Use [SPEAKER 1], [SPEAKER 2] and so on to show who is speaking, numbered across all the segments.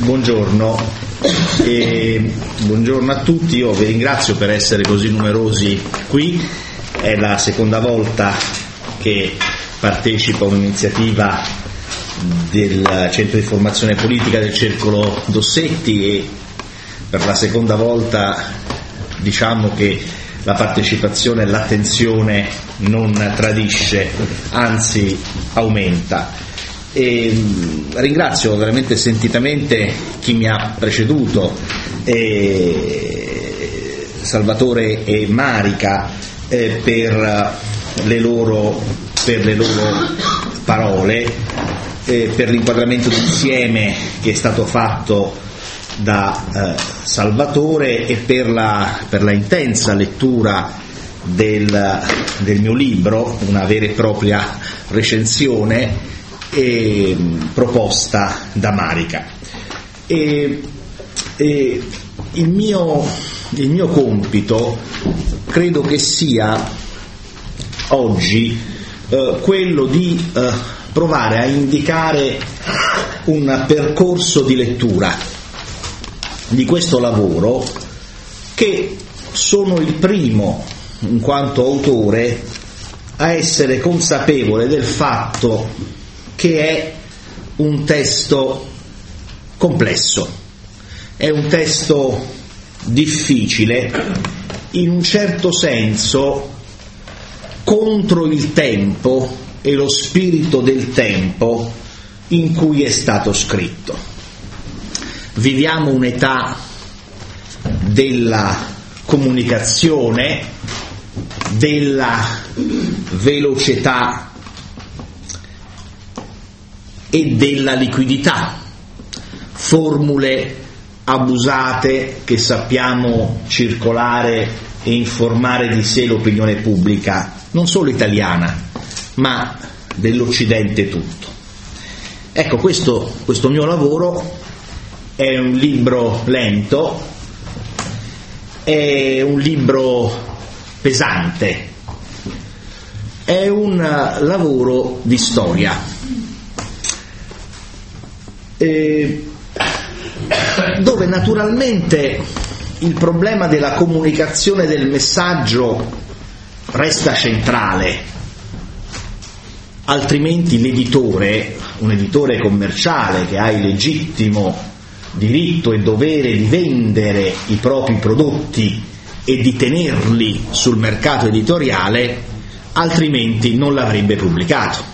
[SPEAKER 1] Buongiorno e buongiorno a tutti. Io vi ringrazio per essere così numerosi qui. È la seconda volta che partecipo a un'iniziativa del Centro di Formazione Politica del Circolo Dossetti e per la seconda volta diciamo che la partecipazione e l'attenzione non tradisce, anzi aumenta. E ringrazio veramente sentitamente chi mi ha preceduto, Salvatore e Marica, per le loro parole, per l'inquadramento d'insieme che è stato fatto da Salvatore e per la intensa lettura del mio libro, una vera e propria recensione proposta da Marica. Il mio compito credo che sia oggi quello di provare a indicare un percorso di lettura di questo lavoro, che sono il primo in quanto autore a essere consapevole del fatto che è un testo complesso, è un testo difficile, in un certo senso contro il tempo e lo spirito del tempo in cui è stato scritto. Viviamo un'età della comunicazione, della velocità e della liquidità, formule abusate che sappiamo circolare e informare di sé l'opinione pubblica, non solo italiana, ma dell'Occidente tutto. Ecco, questo mio lavoro è un libro lento, è un libro pesante, è un lavoro di storia, dove naturalmente il problema della comunicazione del messaggio resta centrale, altrimenti l'editore, un editore commerciale che ha il legittimo diritto e dovere di vendere i propri prodotti e di tenerli sul mercato editoriale, altrimenti non l'avrebbe pubblicato.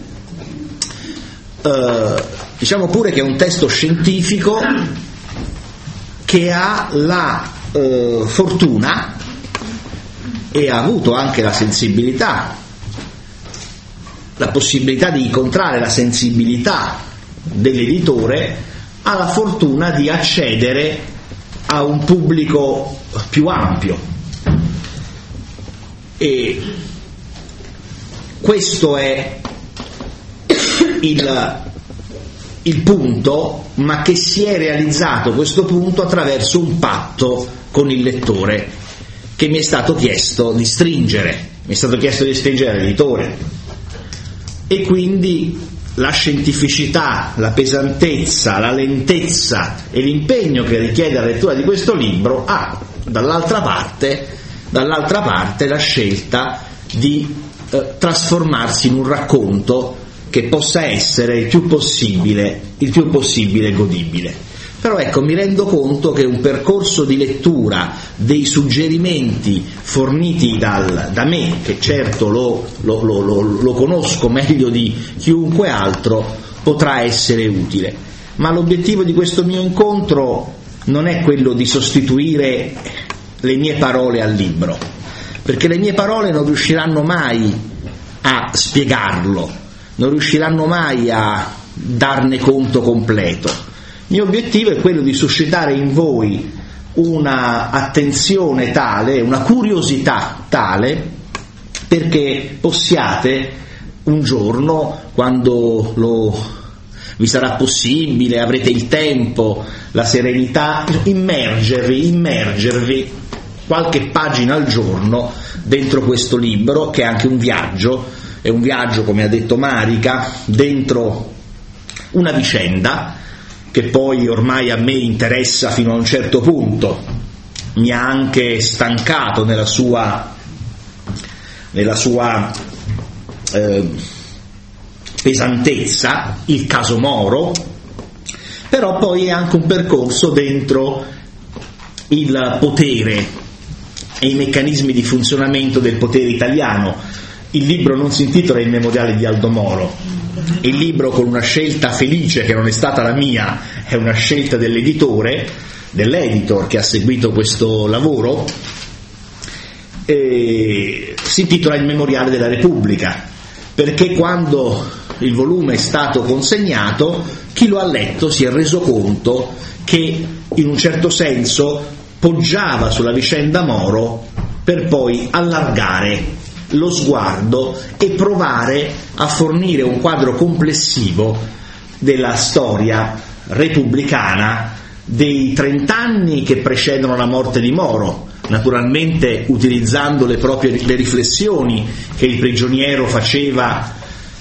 [SPEAKER 1] Diciamo pure che è un testo scientifico che ha la fortuna e ha avuto anche la sensibilità, la possibilità di incontrare la sensibilità dell'editore, ha la fortuna di accedere a un pubblico più ampio, e questo è il punto, ma che si è realizzato questo punto attraverso un patto con il lettore che mi è stato chiesto di stringere, all'editore, e quindi la scientificità, la pesantezza, la lentezza e l'impegno che richiede la lettura di questo libro ha dall'altra parte la scelta di trasformarsi in un racconto che possa essere il più possibile godibile. Però ecco, mi rendo conto che un percorso di lettura, dei suggerimenti forniti da me, che certo lo conosco meglio di chiunque altro, potrà essere utile. Ma l'obiettivo di questo mio incontro non è quello di sostituire le mie parole al libro, perché le mie parole non riusciranno mai a spiegarlo, non riusciranno mai a darne conto completo. Il mio obiettivo è quello di suscitare in voi una attenzione tale, una curiosità tale, perché possiate un giorno, quando vi sarà possibile, avrete il tempo, la serenità, immergervi qualche pagina al giorno dentro questo libro, che è anche un viaggio. È un viaggio, come ha detto Marica, dentro una vicenda che poi ormai a me interessa fino a un certo punto, mi ha anche stancato nella sua pesantezza, il caso Moro, però poi è anche un percorso dentro il potere e i meccanismi di funzionamento del potere italiano. Il libro non si intitola Il memoriale di Aldo Moro, il libro, con una scelta felice che non è stata la mia, è una scelta dell'editor che ha seguito questo lavoro, si intitola Il memoriale della Repubblica, perché quando il volume è stato consegnato, chi lo ha letto si è reso conto che in un certo senso poggiava sulla vicenda Moro per poi allargare lo sguardo e provare a fornire un quadro complessivo della storia repubblicana dei 30 anni che precedono la morte di Moro, naturalmente utilizzando le riflessioni che il prigioniero faceva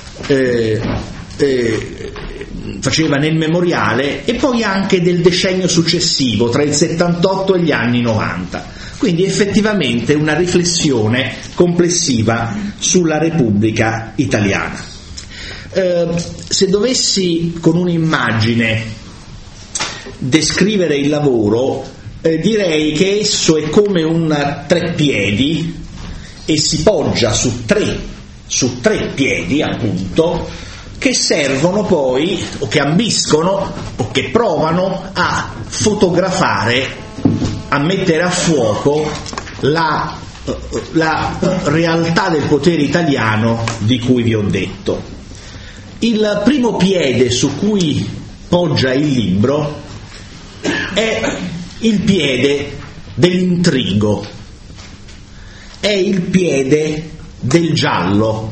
[SPEAKER 1] nel memoriale, e poi anche del decennio successivo, tra il 78 e gli anni 90. Quindi effettivamente una riflessione complessiva sulla Repubblica Italiana. Se dovessi con un'immagine descrivere il lavoro, direi che esso è come un treppiedi e si poggia su tre piedi, appunto, che servono poi, o che ambiscono, o che provano a fotografare, a mettere a fuoco la realtà del potere italiano di cui vi ho detto. Il primo piede su cui poggia il libro è il piede dell'intrigo, è il piede del giallo.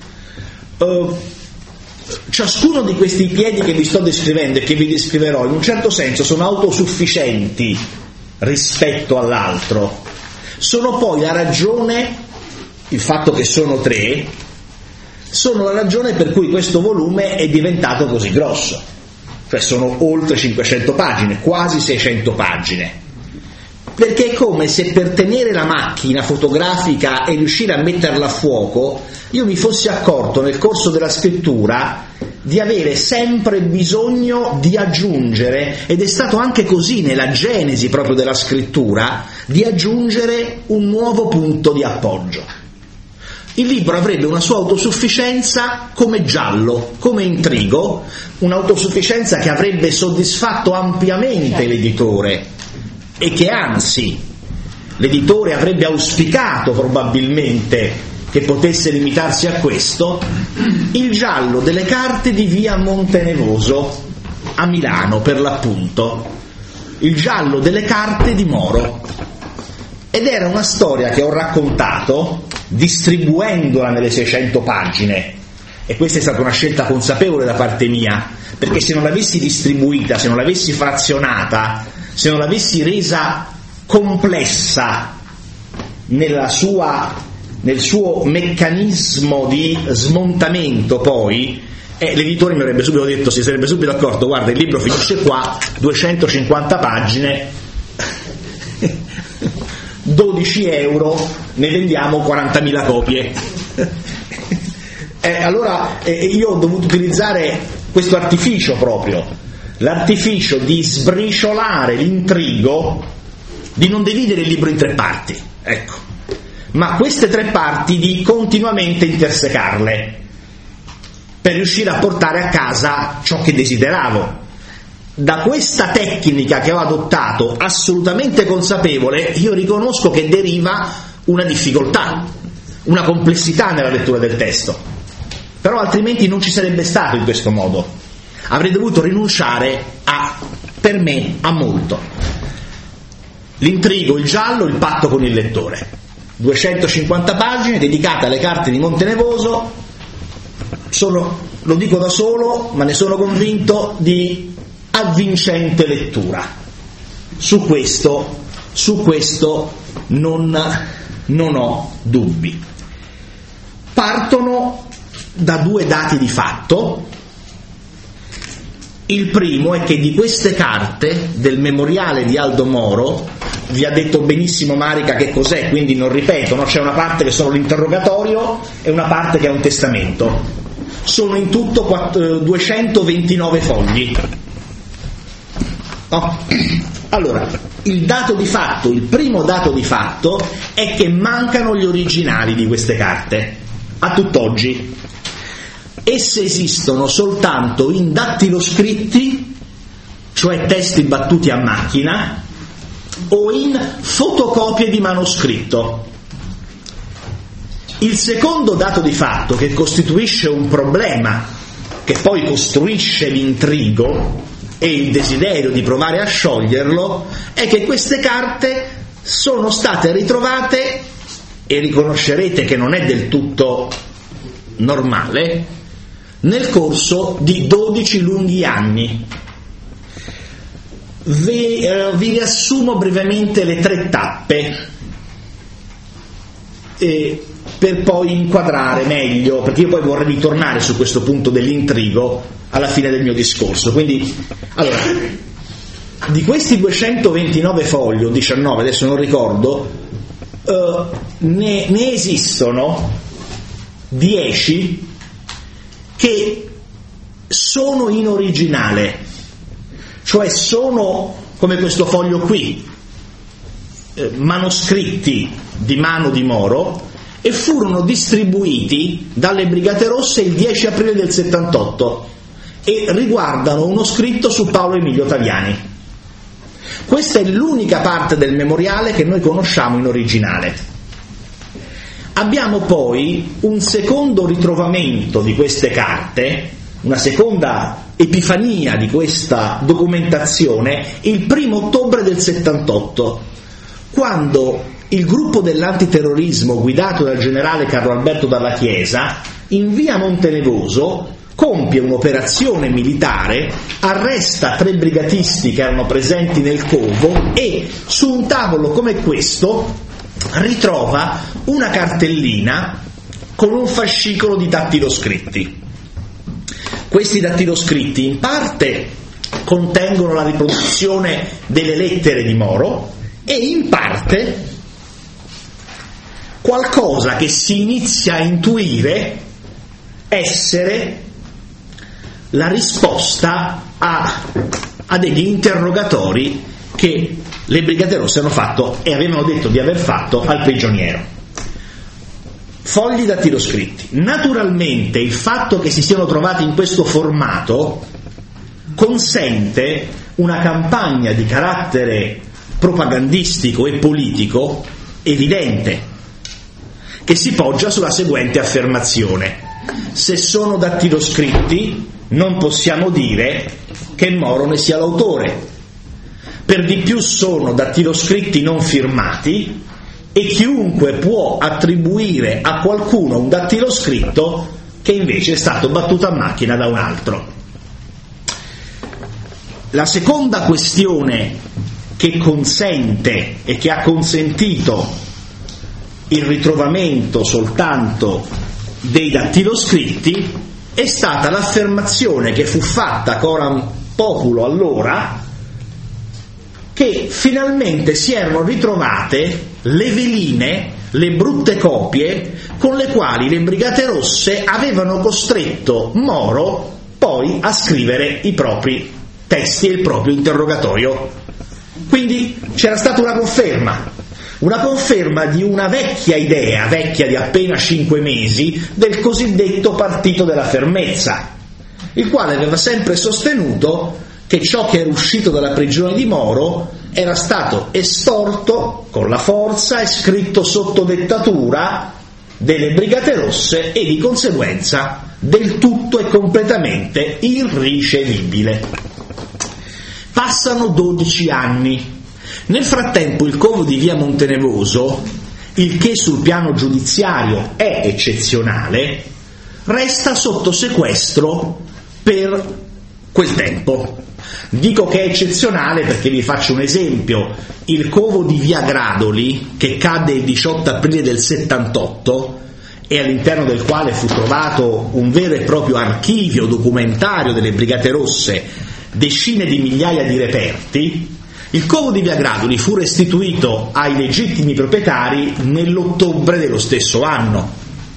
[SPEAKER 1] Ciascuno di questi piedi che vi sto descrivendo e che vi descriverò in un certo senso sono autosufficienti rispetto all'altro, sono poi la ragione, il fatto che sono tre, sono la ragione per cui questo volume è diventato così grosso, cioè sono oltre 500 pagine, quasi 600 pagine, perché è come se per tenere la macchina fotografica e riuscire a metterla a fuoco io mi fossi accorto nel corso della scrittura di avere sempre bisogno di aggiungere, ed è stato anche così nella genesi proprio della scrittura, di aggiungere un nuovo punto di appoggio. Il libro avrebbe una sua autosufficienza come giallo, come intrigo, un'autosufficienza che avrebbe soddisfatto ampiamente l'editore e che anzi l'editore avrebbe auspicato probabilmente che potesse limitarsi a questo, il giallo delle carte di via Montenevoso a Milano, per l'appunto, il giallo delle carte di Moro. Ed era una storia che ho raccontato distribuendola nelle 600 pagine, e questa è stata una scelta consapevole da parte mia, perché se non l'avessi distribuita, se non l'avessi frazionata, se non l'avessi resa complessa nel suo meccanismo di smontamento, poi l'editore mi avrebbe subito detto, si sarebbe subito accorto: guarda, il libro finisce qua, 250 pagine, 12 euro, ne vendiamo 40.000 copie. Allora io ho dovuto utilizzare questo artificio proprio, l'artificio di sbriciolare l'intrigo, di non dividere il libro in 3 parti, ecco, ma queste 3 parti di continuamente intersecarle per riuscire a portare a casa ciò che desideravo. Da questa tecnica che ho adottato, assolutamente consapevole, io riconosco che deriva una difficoltà, una complessità nella lettura del testo, però altrimenti non ci sarebbe stato in questo modo. Avrei dovuto rinunciare per me a molto. L'intrigo, il giallo, il patto con il lettore. 250 pagine dedicate alle carte di Montenevoso, lo dico da solo, ma ne sono convinto, di avvincente lettura. Su questo non ho dubbi. Partono da 2 dati di fatto Il primo è che di queste carte del memoriale di Aldo Moro, vi ha detto benissimo Marica che cos'è, quindi non ripeto, no? C'è una parte che è solo l'interrogatorio e una parte che è un testamento. Sono in tutto 229 fogli. Oh. Allora, il primo dato di fatto è che mancano gli originali di queste carte a tutt'oggi. Esse esistono soltanto in dattiloscritti, cioè testi battuti a macchina, o in fotocopie di manoscritto. Il secondo dato di fatto, che costituisce un problema, che poi costruisce l'intrigo e il desiderio di provare a scioglierlo, è che queste carte sono state ritrovate, e riconoscerete che non è del tutto normale, nel corso di 12 lunghi anni. Vi riassumo brevemente le 3 tappe per poi inquadrare meglio, perché io poi vorrei ritornare su questo punto dell'intrigo alla fine del mio discorso. Quindi, allora, di questi 229 fogli o 19, adesso non ricordo, ne esistono 10 che sono in originale, cioè sono come questo foglio qui, manoscritti di mano di Moro, e furono distribuiti dalle Brigate Rosse il 10 aprile del 78 e riguardano uno scritto su Paolo Emilio Taviani. Questa è l'unica parte del memoriale che noi conosciamo in originale. Abbiamo poi un secondo ritrovamento di queste carte, una seconda epifania di questa documentazione, il 1° ottobre del 78, quando il gruppo dell'antiterrorismo guidato dal generale Carlo Alberto Dalla Chiesa in via Montenevoso compie un'operazione militare, arresta 3 brigatisti che erano presenti nel covo e su un tavolo come questo ritrova una cartellina con un fascicolo di dattiloscritti. Questi dattiloscritti in parte contengono la riproduzione delle lettere di Moro e in parte qualcosa che si inizia a intuire essere la risposta a degli interrogatori che le Brigate Rosse hanno fatto e avevano detto di aver fatto al prigioniero. Fogli dattiloscritti. Naturalmente il fatto che si siano trovati in questo formato consente una campagna di carattere propagandistico e politico evidente, che si poggia sulla seguente affermazione: se sono dattiloscritti non possiamo dire che Moro ne sia l'autore, per di più sono dattiloscritti non firmati e chiunque può attribuire a qualcuno un dattiloscritto che invece è stato battuto a macchina da un altro. La seconda questione che consente e che ha consentito il ritrovamento soltanto dei dattiloscritti è stata l'affermazione che fu fatta coram populo allora, che finalmente si erano ritrovate le veline, le brutte copie con le quali le Brigate Rosse avevano costretto Moro poi a scrivere i propri testi e il proprio interrogatorio. Quindi c'era stata una conferma di una vecchia idea, vecchia di appena 5 mesi, del cosiddetto partito della fermezza, il quale aveva sempre sostenuto che ciò che era uscito dalla prigione di Moro era stato estorto con la forza e scritto sotto dettatura delle Brigate Rosse e di conseguenza del tutto e completamente irricevibile. Passano 12 anni. Nel frattempo il covo di via Montenevoso, il che sul piano giudiziario è eccezionale, resta sotto sequestro per quel tempo. Dico che è eccezionale perché vi faccio un esempio: il covo di via Gradoli, che cadde il 18 aprile del 78 e all'interno del quale fu trovato un vero e proprio archivio documentario delle Brigate Rosse decine di migliaia di reperti, il covo di Via Graduli fu restituito ai legittimi proprietari nell'ottobre dello stesso anno,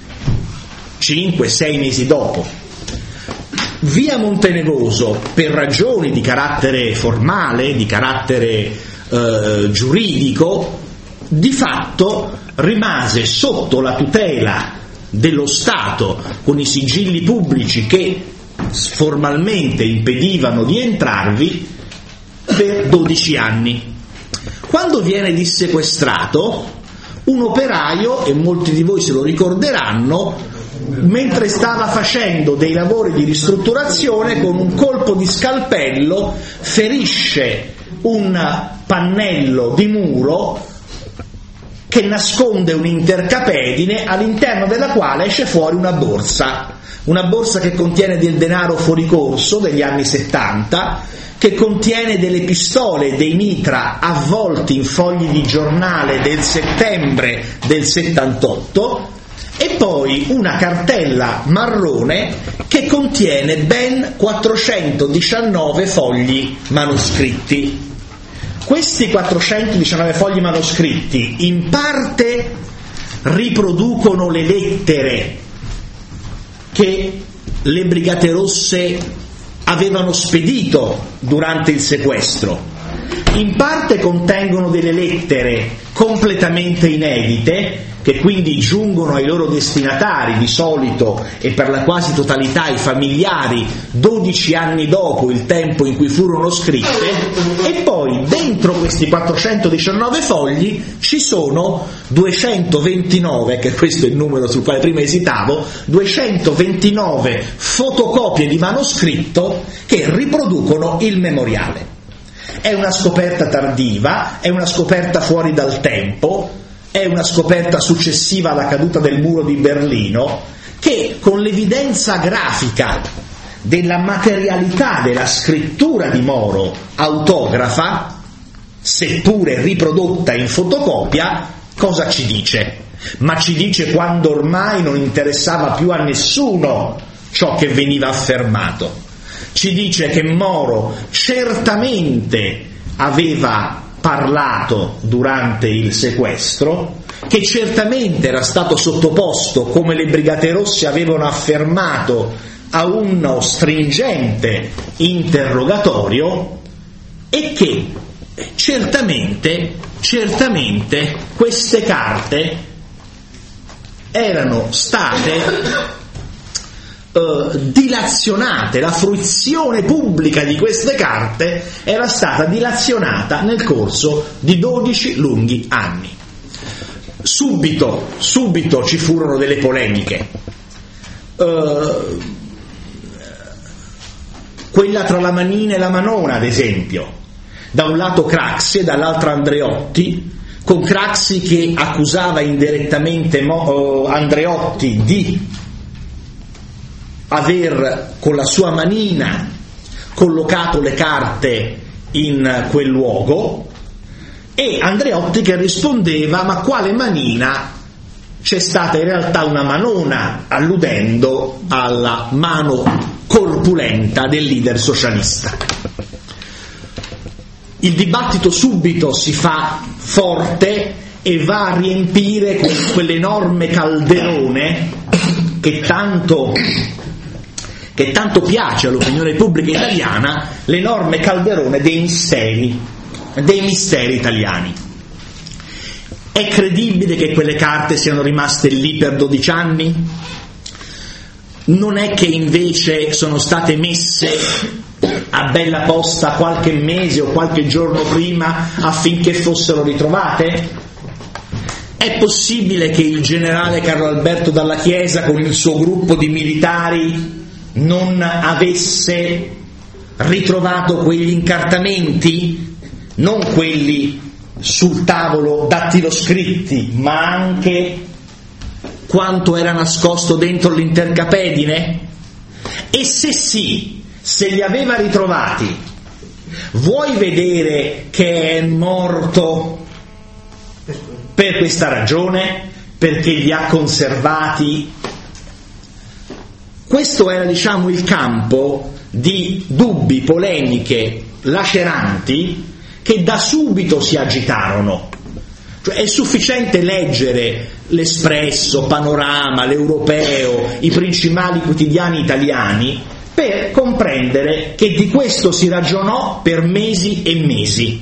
[SPEAKER 1] 5-6 mesi dopo. Via Montenevoso, per ragioni di carattere formale, di carattere giuridico, di fatto rimase sotto la tutela dello Stato, con i sigilli pubblici che formalmente impedivano di entrarvi, per 12 anni. Quando viene dissequestrato, un operaio, e molti di voi se lo ricorderanno, mentre stava facendo dei lavori di ristrutturazione, con un colpo di scalpello ferisce un pannello di muro che nasconde un'intercapedine, all'interno della quale esce fuori una borsa che contiene del denaro fuori corso degli anni 70, che contiene delle pistole e dei mitra avvolti in fogli di giornale del settembre del 78, e poi una cartella marrone che contiene ben 419 fogli manoscritti. Questi 419 fogli manoscritti in parte riproducono le lettere che le Brigate Rosse avevano spedito durante il sequestro, in parte contengono delle lettere completamente inedite, che quindi giungono ai loro destinatari di solito e per la quasi totalità ai familiari 12 anni dopo il tempo in cui furono scritte, e poi dentro questi 419 fogli ci sono 229, che questo è il numero sul quale prima esitavo, 229 fotocopie di manoscritto che riproducono il memoriale. È una scoperta tardiva, è una scoperta fuori dal tempo, è una scoperta successiva alla caduta del muro di Berlino, che con l'evidenza grafica della materialità della scrittura di Moro autografa, seppure riprodotta in fotocopia, cosa ci dice? Ma ci dice quando ormai non interessava più a nessuno ciò che veniva affermato. Ci dice che Moro certamente aveva parlato durante il sequestro, che certamente era stato sottoposto, come le Brigate Rosse avevano affermato, a uno stringente interrogatorio, e che certamente queste carte erano state dilazionate, la fruizione pubblica di queste carte era stata dilazionata nel corso di 12 lunghi anni. Subito ci furono delle polemiche, quella tra la Manina e la Manona, ad esempio, da un lato Craxi e dall'altro Andreotti, con Craxi che accusava indirettamente Andreotti di aver con la sua manina collocato le carte in quel luogo, e Andreotti che rispondeva: ma quale manina? C'è stata in realtà una manona, alludendo alla mano corpulenta del leader socialista. Il dibattito subito si fa forte e va a riempire quell'enorme calderone che tanto piace all'opinione pubblica italiana, l'enorme calderone dei misteri italiani. È credibile che quelle carte siano rimaste lì per 12 anni? Non è che invece sono state messe a bella posta qualche mese o qualche giorno prima affinché fossero ritrovate? È possibile che il generale Carlo Alberto Dalla Chiesa con il suo gruppo di militari non avesse ritrovato quegli incartamenti, non quelli sul tavolo dattiloscritti, ma anche quanto era nascosto dentro l'intercapedine? E se sì, se li aveva ritrovati, vuoi vedere che è morto per questa ragione? Perché li ha conservati? Questo era, il campo di dubbi, polemiche laceranti che da subito si agitarono. Cioè è sufficiente leggere l'Espresso, Panorama, l'Europeo, i principali quotidiani italiani per comprendere che di questo si ragionò per mesi e mesi.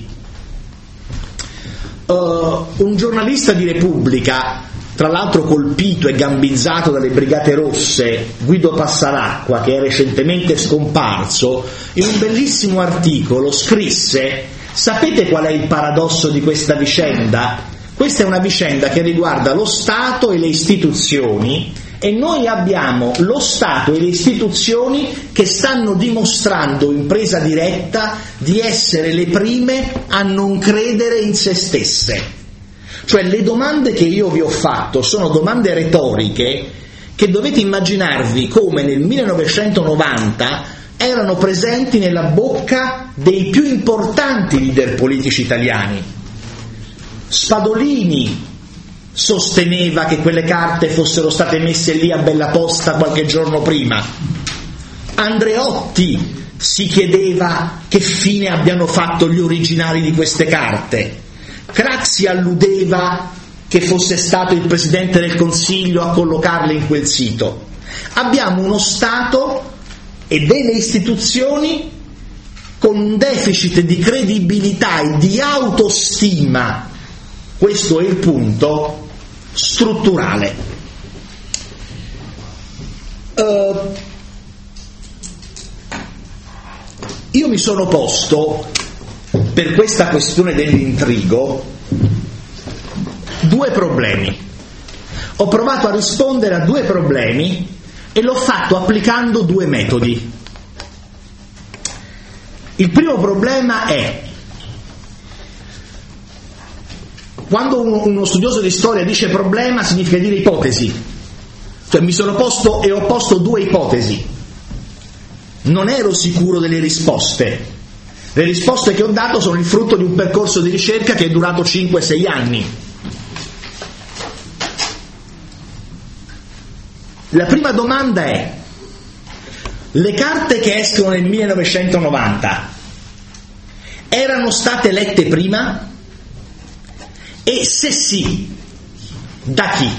[SPEAKER 1] Un giornalista di Repubblica, tra l'altro colpito e gambizzato dalle Brigate Rosse, Guido Passaracqua, che è recentemente scomparso, in un bellissimo articolo scrisse: sapete qual è il paradosso di questa vicenda? Questa è una vicenda che riguarda lo Stato e le istituzioni, e noi abbiamo lo Stato e le istituzioni che stanno dimostrando in presa diretta di essere le prime a non credere in se stesse. Cioè le domande che io vi ho fatto sono domande retoriche che dovete immaginarvi come nel 1990 erano presenti nella bocca dei più importanti leader politici italiani. Spadolini sosteneva che quelle carte fossero state messe lì a bella posta qualche giorno prima. Andreotti si chiedeva che fine abbiano fatto gli originali di queste carte. Craxi alludeva che fosse stato il Presidente del Consiglio a collocarle in quel sito. Abbiamo uno Stato e delle istituzioni con un deficit di credibilità e di autostima, questo è il punto, strutturale. Io mi sono posto, per questa questione dell'intrigo, due problemi. Ho provato a rispondere a due problemi e l'ho fatto applicando due metodi. Il primo problema è: quando uno studioso di storia dice problema significa dire ipotesi. Cioè mi sono posto e ho posto due ipotesi. Non ero sicuro delle risposte. Le risposte che ho dato sono il frutto di un percorso di ricerca che è durato 5-6 anni. La prima domanda è: le carte che escono nel 1990 erano state lette prima? E se sì, da chi?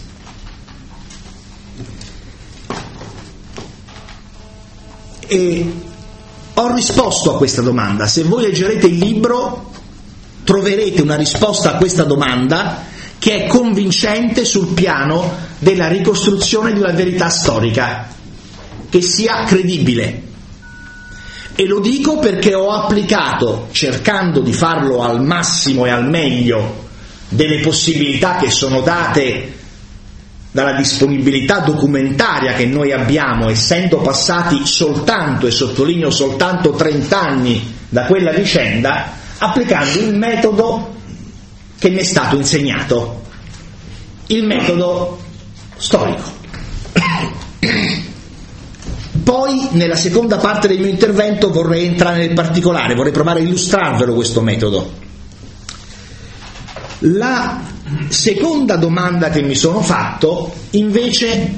[SPEAKER 1] E ho risposto a questa domanda. Se voi leggerete il libro troverete una risposta a questa domanda che è convincente sul piano della ricostruzione di una verità storica che sia credibile. E lo dico perché ho applicato, cercando di farlo al massimo e al meglio delle possibilità che sono date dalla disponibilità documentaria che noi abbiamo, essendo passati soltanto, e sottolineo soltanto, 30 anni da quella vicenda, applicando il metodo che mi è stato insegnato, il metodo storico. Poi nella seconda parte del mio intervento vorrei entrare nel particolare, vorrei provare a illustrarvelo questo metodo. La seconda domanda che mi sono fatto invece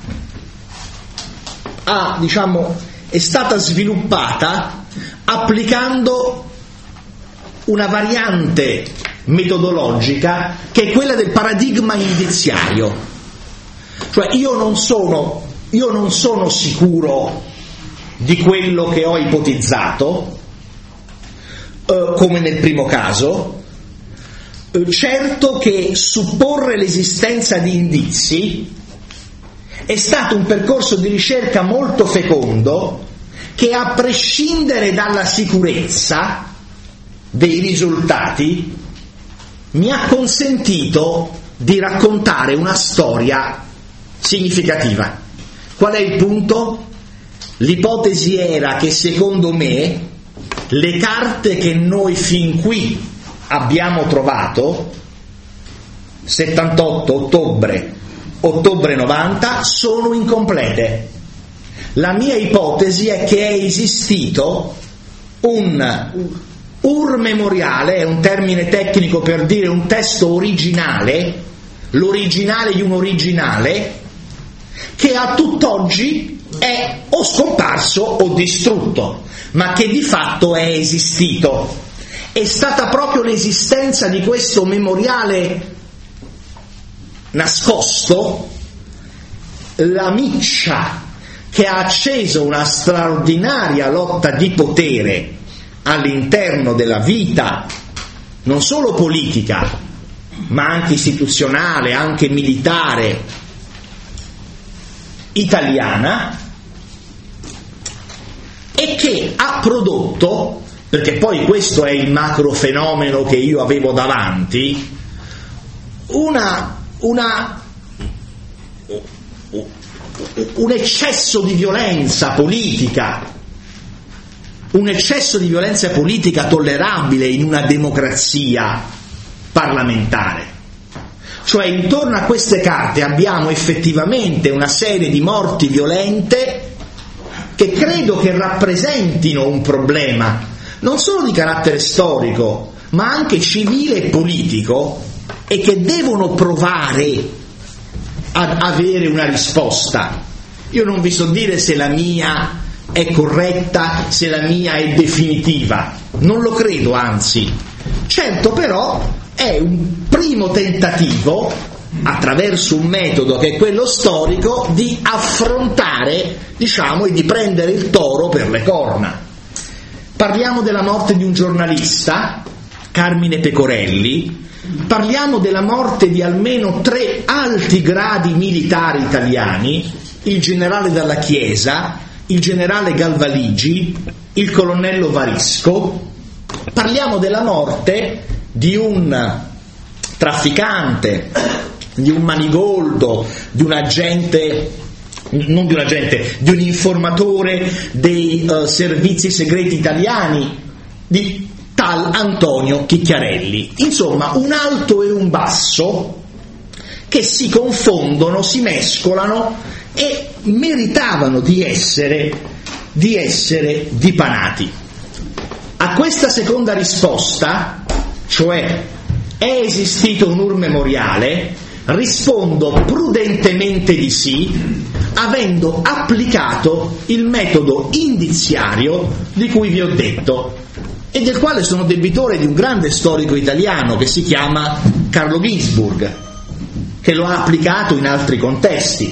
[SPEAKER 1] è stata sviluppata applicando una variante metodologica che è quella del paradigma indiziario. Cioè io non sono sicuro di quello che ho ipotizzato, come nel primo caso. Certo che supporre l'esistenza di indizi è stato un percorso di ricerca molto fecondo che, a prescindere dalla sicurezza dei risultati, mi ha consentito di raccontare una storia significativa. Qual è il punto? L'ipotesi era che, secondo me, le carte che noi fin qui abbiamo trovato, 78 ottobre 90, sono incomplete. La mia ipotesi è che è esistito un memoriale, è un termine tecnico per dire un testo originale, l'originale di un originale, che a tutt'oggi è o scomparso o distrutto, ma che di fatto è esistito. È stata proprio l'esistenza di questo memoriale nascosto la miccia che ha acceso una straordinaria lotta di potere all'interno della vita non solo politica ma anche istituzionale, anche militare italiana, e che ha prodotto, perché poi questo è il macro fenomeno che io avevo davanti, un eccesso di violenza politica, tollerabile in una democrazia parlamentare. Cioè intorno a queste carte abbiamo effettivamente una serie di morti violente che credo che rappresentino un problema non solo di carattere storico ma anche civile e politico, e che devono provare ad avere una risposta. Io non vi so dire se la mia è corretta, se la mia è definitiva, non lo credo, anzi. Certo, però è un primo tentativo, attraverso un metodo che è quello storico, di affrontare, e di prendere il toro per le corna. Parliamo della morte di un giornalista, Carmine Pecorelli. Parliamo della morte di almeno 3 alti gradi militari italiani: il generale Dalla Chiesa, il generale Galvaligi, il colonnello Varisco. Parliamo della morte di un trafficante, di un manigoldo, di un informatore dei servizi segreti italiani, di tal Antonio Chicchiarelli. Insomma, un alto e un basso che si confondono, si mescolano e meritavano di essere dipanati. A questa seconda risposta, cioè è esistito un ur memoriale, rispondo prudentemente di sì, avendo applicato il metodo indiziario di cui vi ho detto e del quale sono debitore di un grande storico italiano che si chiama Carlo Ginzburg, che lo ha applicato in altri contesti.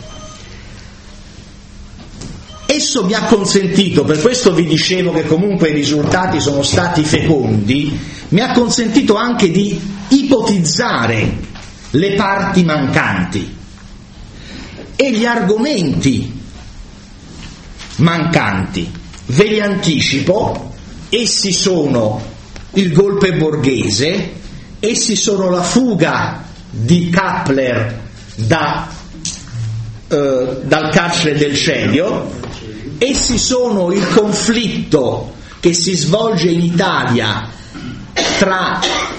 [SPEAKER 1] Esso mi ha consentito, per questo vi dicevo che comunque i risultati sono stati fecondi, mi ha consentito anche di ipotizzare le parti mancanti e gli argomenti mancanti. Ve li anticipo: essi sono il golpe borghese, essi sono la fuga di Kappler dal carcere del Celio, essi sono il conflitto che si svolge in Italia tra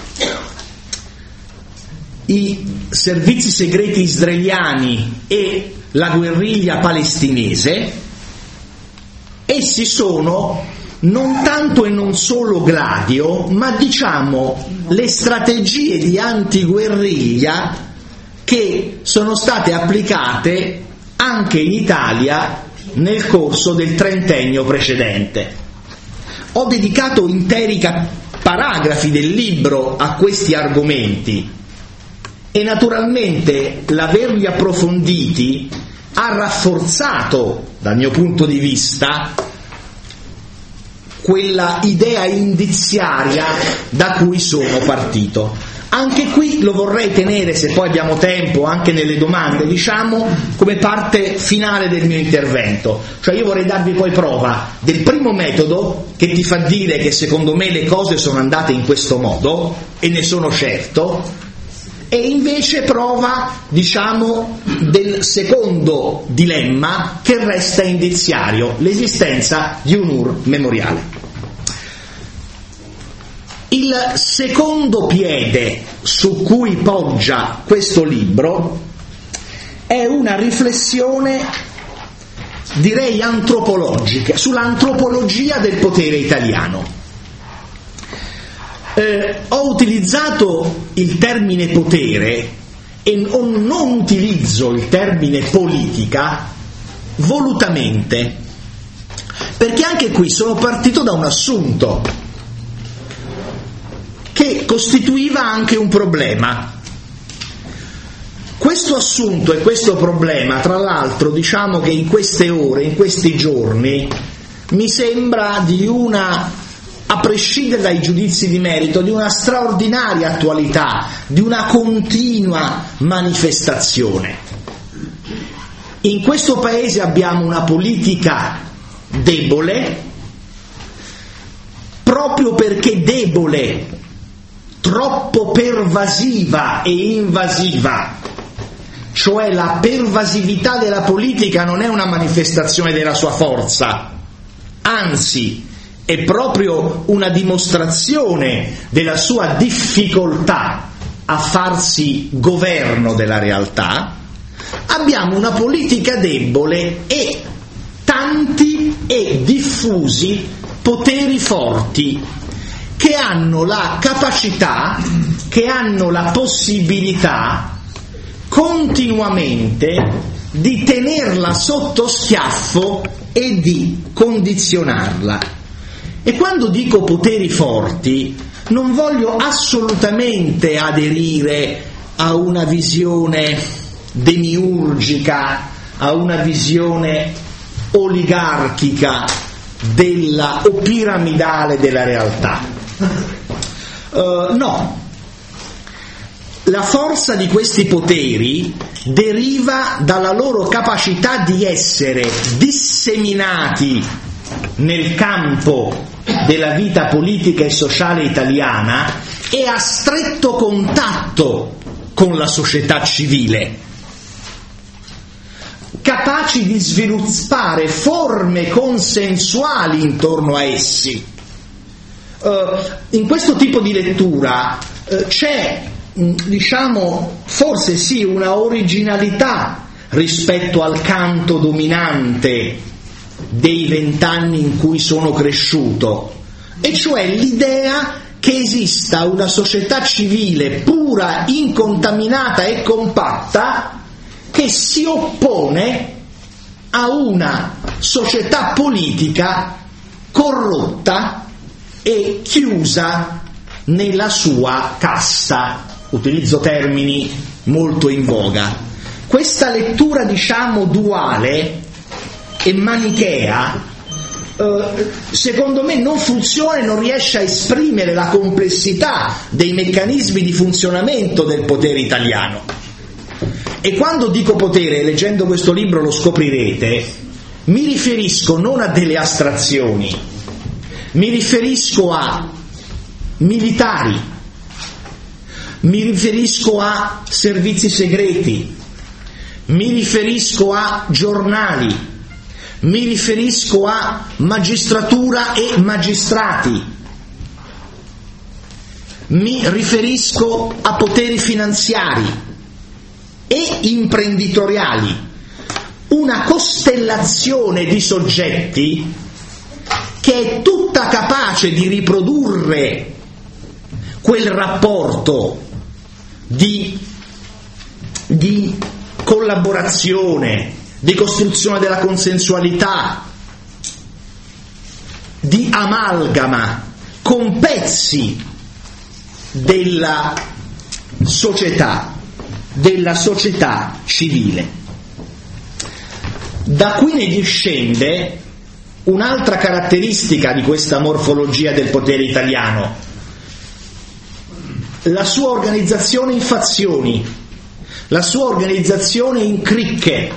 [SPEAKER 1] i servizi segreti israeliani e la guerriglia palestinese, essi sono non tanto e non solo Gladio, ma le strategie di antiguerriglia che sono state applicate anche in Italia nel corso del trentennio precedente. Ho dedicato interi paragrafi del libro a questi argomenti e naturalmente l'averli approfonditi ha rafforzato, dal mio punto di vista, quella idea indiziaria da cui sono partito. Anche qui lo vorrei tenere, se poi abbiamo tempo, anche nelle domande, come parte finale del mio intervento. Cioè io vorrei darvi poi prova del primo metodo che ti fa dire che secondo me le cose sono andate in questo modo, e ne sono certo, e invece prova, del secondo dilemma che resta indiziario, l'esistenza di un ur memoriale. Il secondo piede su cui poggia questo libro è una riflessione, direi antropologica, sull'antropologia del potere italiano. Ho utilizzato il termine potere e non utilizzo il termine politica volutamente, perché anche qui sono partito da un assunto che costituiva anche un problema. Questo assunto e questo problema, tra l'altro, diciamo che in queste ore, in questi giorni, mi sembra di una, a prescindere dai giudizi di merito, di una straordinaria attualità, di una continua manifestazione. In questo paese abbiamo una politica debole, proprio perché debole, troppo pervasiva e invasiva. Cioè la pervasività della politica non è una manifestazione della sua forza, anzi è proprio una dimostrazione della sua difficoltà a farsi governo della realtà. Abbiamo una politica debole e tanti e diffusi poteri forti che hanno la capacità, che hanno la possibilità continuamente di tenerla sotto schiaffo e di condizionarla. E quando dico poteri forti non voglio assolutamente aderire a una visione demiurgica, a una visione oligarchica o piramidale della realtà. No. La forza di questi poteri deriva dalla loro capacità di essere disseminati nel campo della vita politica e sociale italiana e a stretto contatto con la società civile, capaci di sviluppare forme consensuali intorno a essi. In questo tipo di lettura c'è, diciamo, forse sì, una originalità rispetto al canto dominante dei 20 anni in cui sono cresciuto, e cioè l'idea che esista una società civile pura, incontaminata e compatta che si oppone a una società politica corrotta e chiusa nella sua cassa. Utilizzo termini molto in voga. Questa lettura, diciamo, duale e manichea, secondo me non funziona e non riesce a esprimere la complessità dei meccanismi di funzionamento del potere italiano. E quando dico potere, leggendo questo libro lo scoprirete, mi riferisco non a delle astrazioni, mi riferisco a militari, mi riferisco a servizi segreti, mi riferisco a giornali, mi riferisco a magistratura e magistrati, mi riferisco a poteri finanziari e imprenditoriali, una costellazione di soggetti che è tutta capace di riprodurre quel rapporto di collaborazione, di costruzione della consensualità, di amalgama con pezzi della società civile. Da qui ne discende un'altra caratteristica di questa morfologia del potere italiano: la sua organizzazione in fazioni, la sua organizzazione in cricche,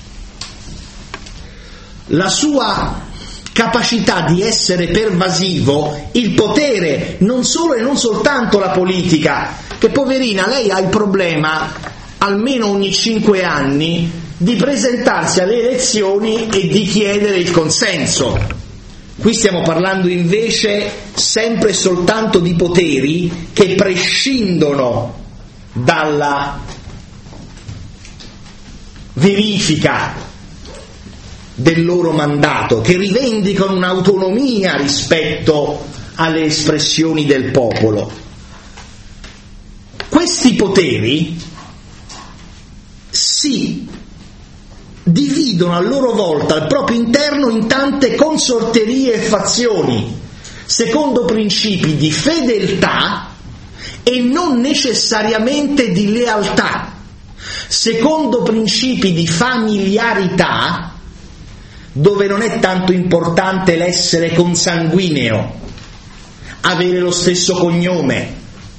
[SPEAKER 1] la sua capacità di essere pervasivo, il potere, non solo e non soltanto la politica, che poverina, lei ha il problema almeno ogni 5 anni di presentarsi alle elezioni e di chiedere il consenso. Qui stiamo parlando invece sempre e soltanto di poteri che prescindono dalla verifica del loro mandato, che rivendicano un'autonomia rispetto alle espressioni del popolo. Questi poteri si dividono a loro volta il proprio interno in tante consorterie e fazioni, secondo principi di fedeltà e non necessariamente di lealtà, secondo principi di familiarità, dove non è tanto importante l'essere consanguineo, avere lo stesso cognome.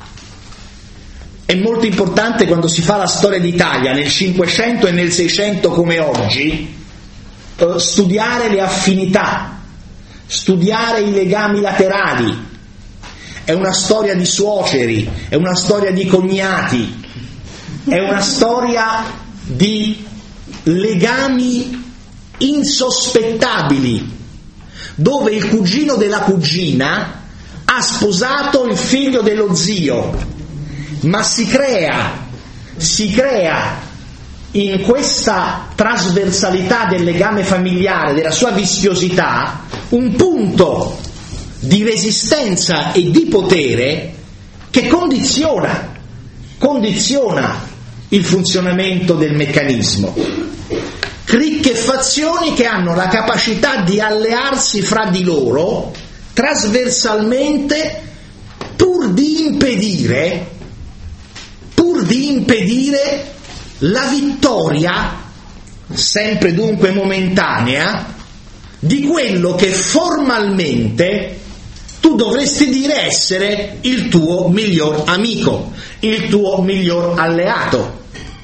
[SPEAKER 1] È molto importante, quando si fa la storia d'Italia nel 500 e nel 600 come oggi, studiare le affinità, studiare i legami laterali. È una storia di suoceri, è una storia di cognati, è una storia di legami insospettabili, dove il cugino della cugina ha sposato il figlio dello zio, ma si crea in questa trasversalità del legame familiare, della sua vischiosità, un punto di resistenza e di potere che condiziona il funzionamento del meccanismo. Cricche e fazioni che hanno la capacità di allearsi fra di loro trasversalmente pur di impedire la vittoria, sempre dunque momentanea, di quello che formalmente tu dovresti dire essere il tuo miglior amico, il tuo miglior alleato,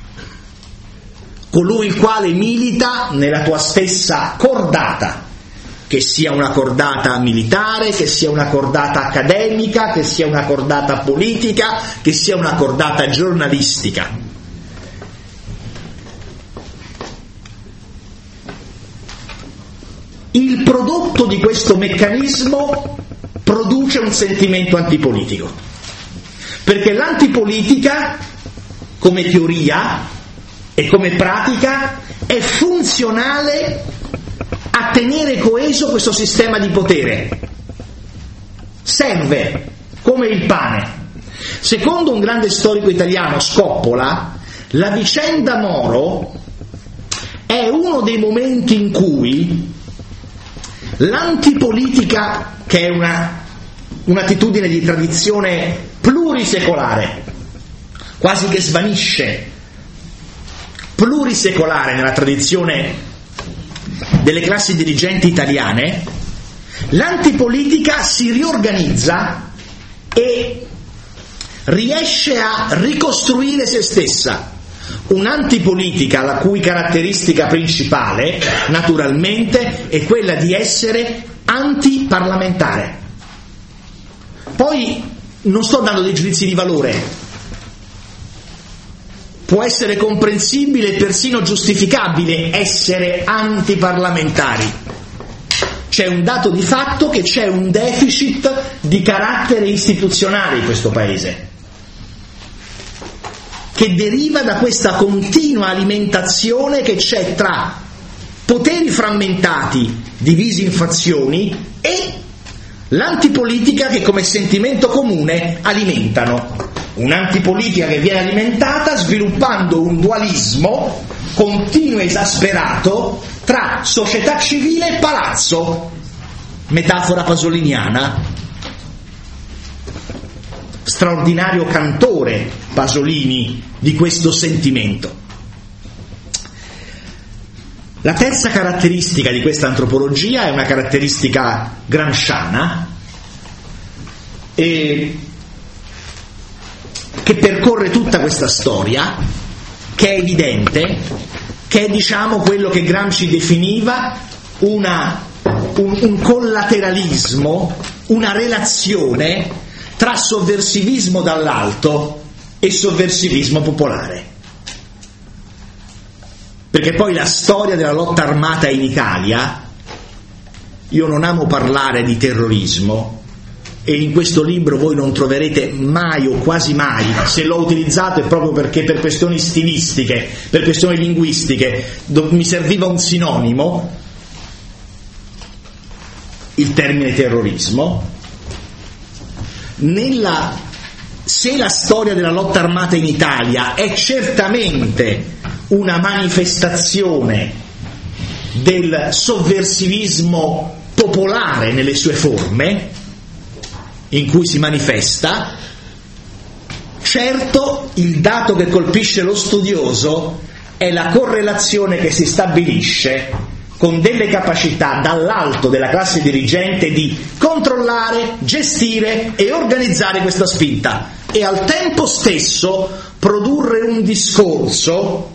[SPEAKER 1] colui il quale milita nella tua stessa cordata, che sia una cordata militare, che sia una cordata accademica, che sia una cordata politica, che sia una cordata giornalistica. Il prodotto di questo meccanismo produce un sentimento antipolitico, perché l'antipolitica, come teoria e come pratica, è funzionale a tenere coeso questo sistema di potere. Serve come il pane. Secondo un grande storico italiano, Scoppola, la vicenda Moro è uno dei momenti in cui l'antipolitica, che è un'attitudine di tradizione plurisecolare, quasi che svanisce, plurisecolare nella tradizione delle classi dirigenti italiane, l'antipolitica si riorganizza e riesce a ricostruire se stessa. Un'antipolitica la cui caratteristica principale, naturalmente, è quella di essere antiparlamentare. Poi non sto dando dei giudizi di valore. Può essere comprensibile e persino giustificabile essere antiparlamentari. C'è un dato di fatto che c'è un deficit di carattere istituzionale in questo Paese, che deriva da questa continua alimentazione che c'è tra poteri frammentati, divisi in fazioni, e l'antipolitica che come sentimento comune alimentano. Un'antipolitica che viene alimentata sviluppando un dualismo continuo e esasperato tra società civile e palazzo, metafora pasoliniana. Straordinario cantore Pasolini di questo sentimento. La terza caratteristica di questa antropologia è una caratteristica gramsciana che percorre tutta questa storia, che è evidente, che è, diciamo, quello che Gramsci definiva un collateralismo, una relazione tra sovversivismo dall'alto e sovversivismo popolare. Perché poi la storia della lotta armata in Italia, io non amo parlare di terrorismo, e in questo libro voi non troverete mai o quasi mai, se l'ho utilizzato è proprio perché per questioni stilistiche, per questioni linguistiche mi serviva un sinonimo, il termine terrorismo. Se la storia della lotta armata in Italia è certamente una manifestazione del sovversivismo popolare nelle sue forme in cui si manifesta. Certo, il dato che colpisce lo studioso è la correlazione che si stabilisce con delle capacità dall'alto della classe dirigente di controllare, gestire e organizzare questa spinta e al tempo stesso produrre un discorso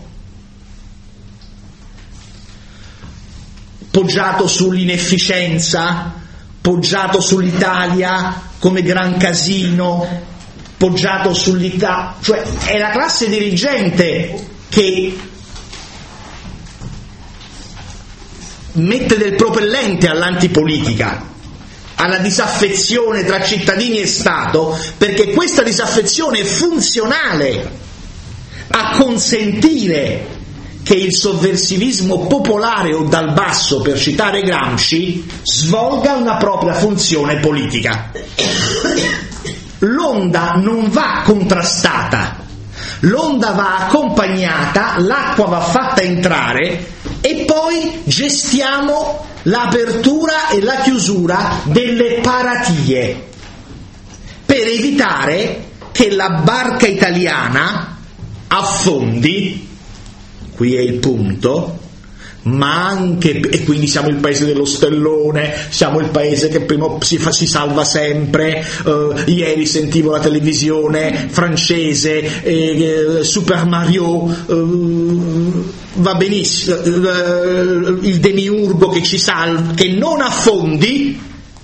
[SPEAKER 1] poggiato sull'inefficienza, poggiato sull'Italia come gran casino, poggiato sull'Italia, cioè è la classe dirigente che mette del propellente all'antipolitica, alla disaffezione tra cittadini e Stato, perché questa disaffezione è funzionale a consentire che il sovversivismo popolare o dal basso, per citare Gramsci, svolga una propria funzione politica. L'onda non va contrastata, l'onda va accompagnata, l'acqua va fatta entrare e poi gestiamo l'apertura e la chiusura delle paratie per evitare che la barca italiana affondi, qui è il punto, ma anche, e quindi siamo il paese dello stellone, siamo il paese che prima si salva sempre. Ieri sentivo la televisione francese, Super Mario, va benissimo, il demiurgo che ci salva, che non affondi,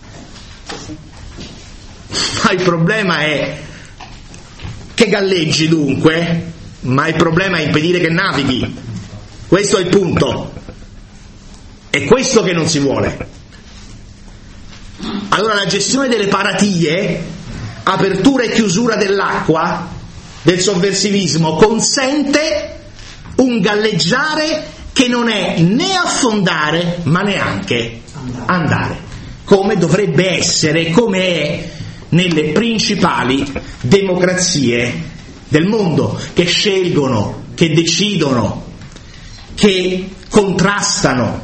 [SPEAKER 1] ma il problema è che galleggi dunque, ma il problema è impedire che navighi. Questo è il punto. È questo che non si vuole. Allora la gestione delle paratie, apertura e chiusura dell'acqua, del sovversivismo, consente un galleggiare che non è né affondare ma neanche andare, come dovrebbe essere, come è nelle principali democrazie del mondo, che scelgono, che decidono, che contrastano.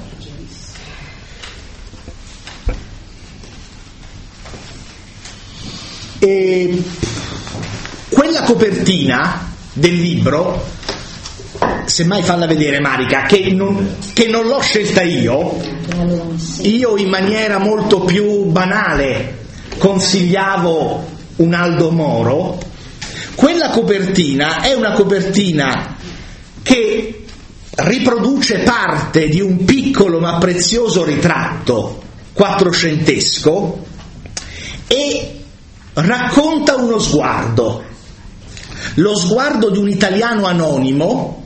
[SPEAKER 1] E quella copertina del libro, semmai falla vedere Marica, che non l'ho scelta io in maniera molto più banale consigliavo un Aldo Moro. Quella copertina è una copertina che riproduce parte di un piccolo ma prezioso ritratto quattrocentesco e racconta uno sguardo, lo sguardo di un italiano anonimo.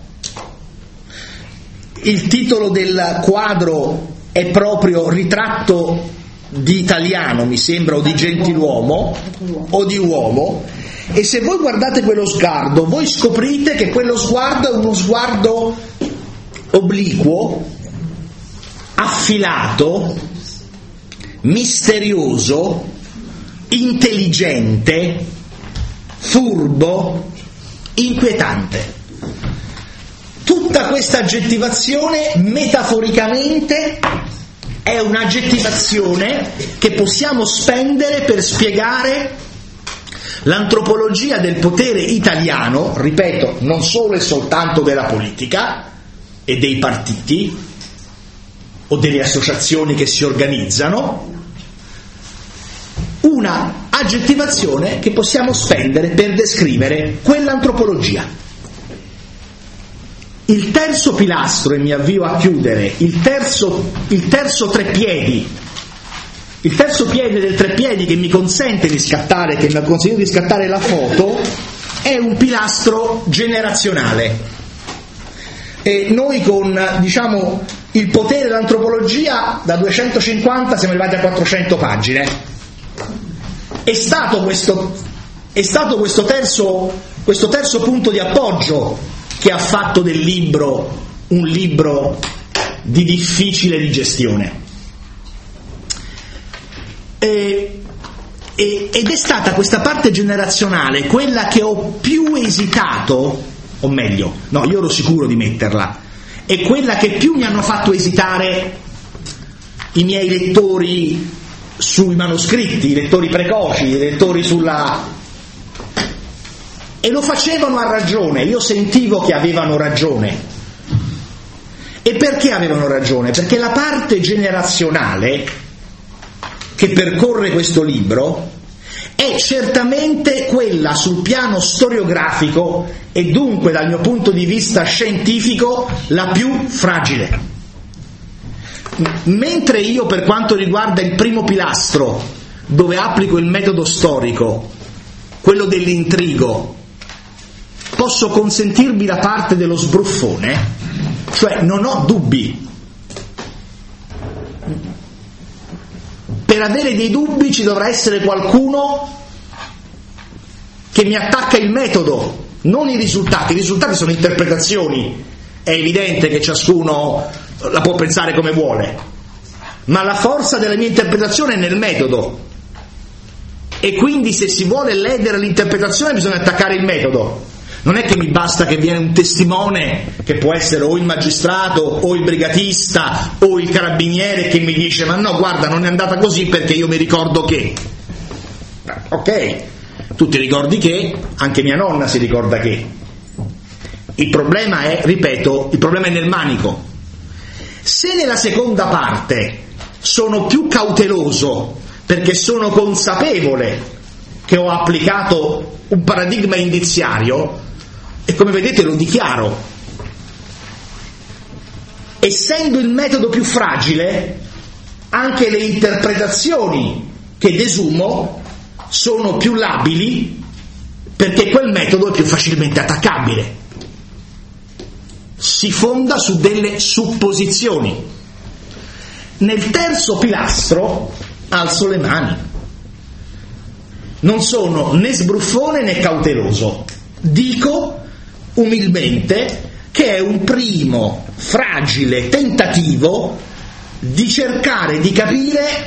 [SPEAKER 1] Il titolo del quadro è proprio Ritratto di italiano, mi sembra, o di gentiluomo o di uomo, e se voi guardate quello sguardo voi scoprite che quello sguardo è uno sguardo obliquo, affilato, misterioso, intelligente, furbo, inquietante. Tutta questa aggettivazione metaforicamente è un'aggettivazione che possiamo spendere per spiegare l'antropologia del potere italiano, ripeto, non solo e soltanto della politica e dei partiti o delle associazioni che si organizzano, una aggettivazione che possiamo spendere per descrivere quell'antropologia. Il terzo pilastro, e mi avvio a chiudere, il terzo treppiedi, il terzo piede del treppiedi che mi consente di scattare, che mi ha consentito di scattare la foto, è un pilastro generazionale. E noi con, il potere dell'antropologia da 250 siamo arrivati a 400 pagine. È stato questo terzo punto di appoggio che ha fatto del libro un libro di difficile digestione. Ed è stata questa parte generazionale quella che ho più esitato, o meglio, no, io ero sicuro di metterla, è quella che più mi hanno fatto esitare i miei lettori sui manoscritti, i lettori precoci, i lettori sulla... E lo facevano a ragione, io sentivo che avevano ragione. E perché avevano ragione? Perché la parte generazionale che percorre questo libro è certamente quella sul piano storiografico e dunque dal mio punto di vista scientifico la più fragile. Mentre io, per quanto riguarda il primo pilastro, dove applico il metodo storico, quello dell'intrigo, posso consentirvi la parte dello sbruffone, cioè non ho dubbi. Per avere dei dubbi ci dovrà essere qualcuno che mi attacca il metodo, non i risultati. I risultati sono interpretazioni, è evidente che ciascuno la può pensare come vuole, ma la forza della mia interpretazione è nel metodo, e quindi se si vuole ledere l'interpretazione bisogna attaccare il metodo. Non è che mi basta che viene un testimone, che può essere o il magistrato o il brigatista o il carabiniere, che mi dice ma no, guarda, non è andata così perché io mi ricordo che. Ok, tu ti ricordi che, anche mia nonna si ricorda che. Il problema è, ripeto, il problema è nel manico. Se nella seconda parte sono più cauteloso perché sono consapevole che ho applicato un paradigma indiziario, e come vedete lo dichiaro, essendo il metodo più fragile, anche le interpretazioni che desumo sono più labili perché quel metodo è più facilmente attaccabile. Si fonda su delle supposizioni. Nel terzo pilastro alzo le mani. Non sono né sbruffone né cauteloso. Dico umilmente che è un primo fragile tentativo di cercare di capire.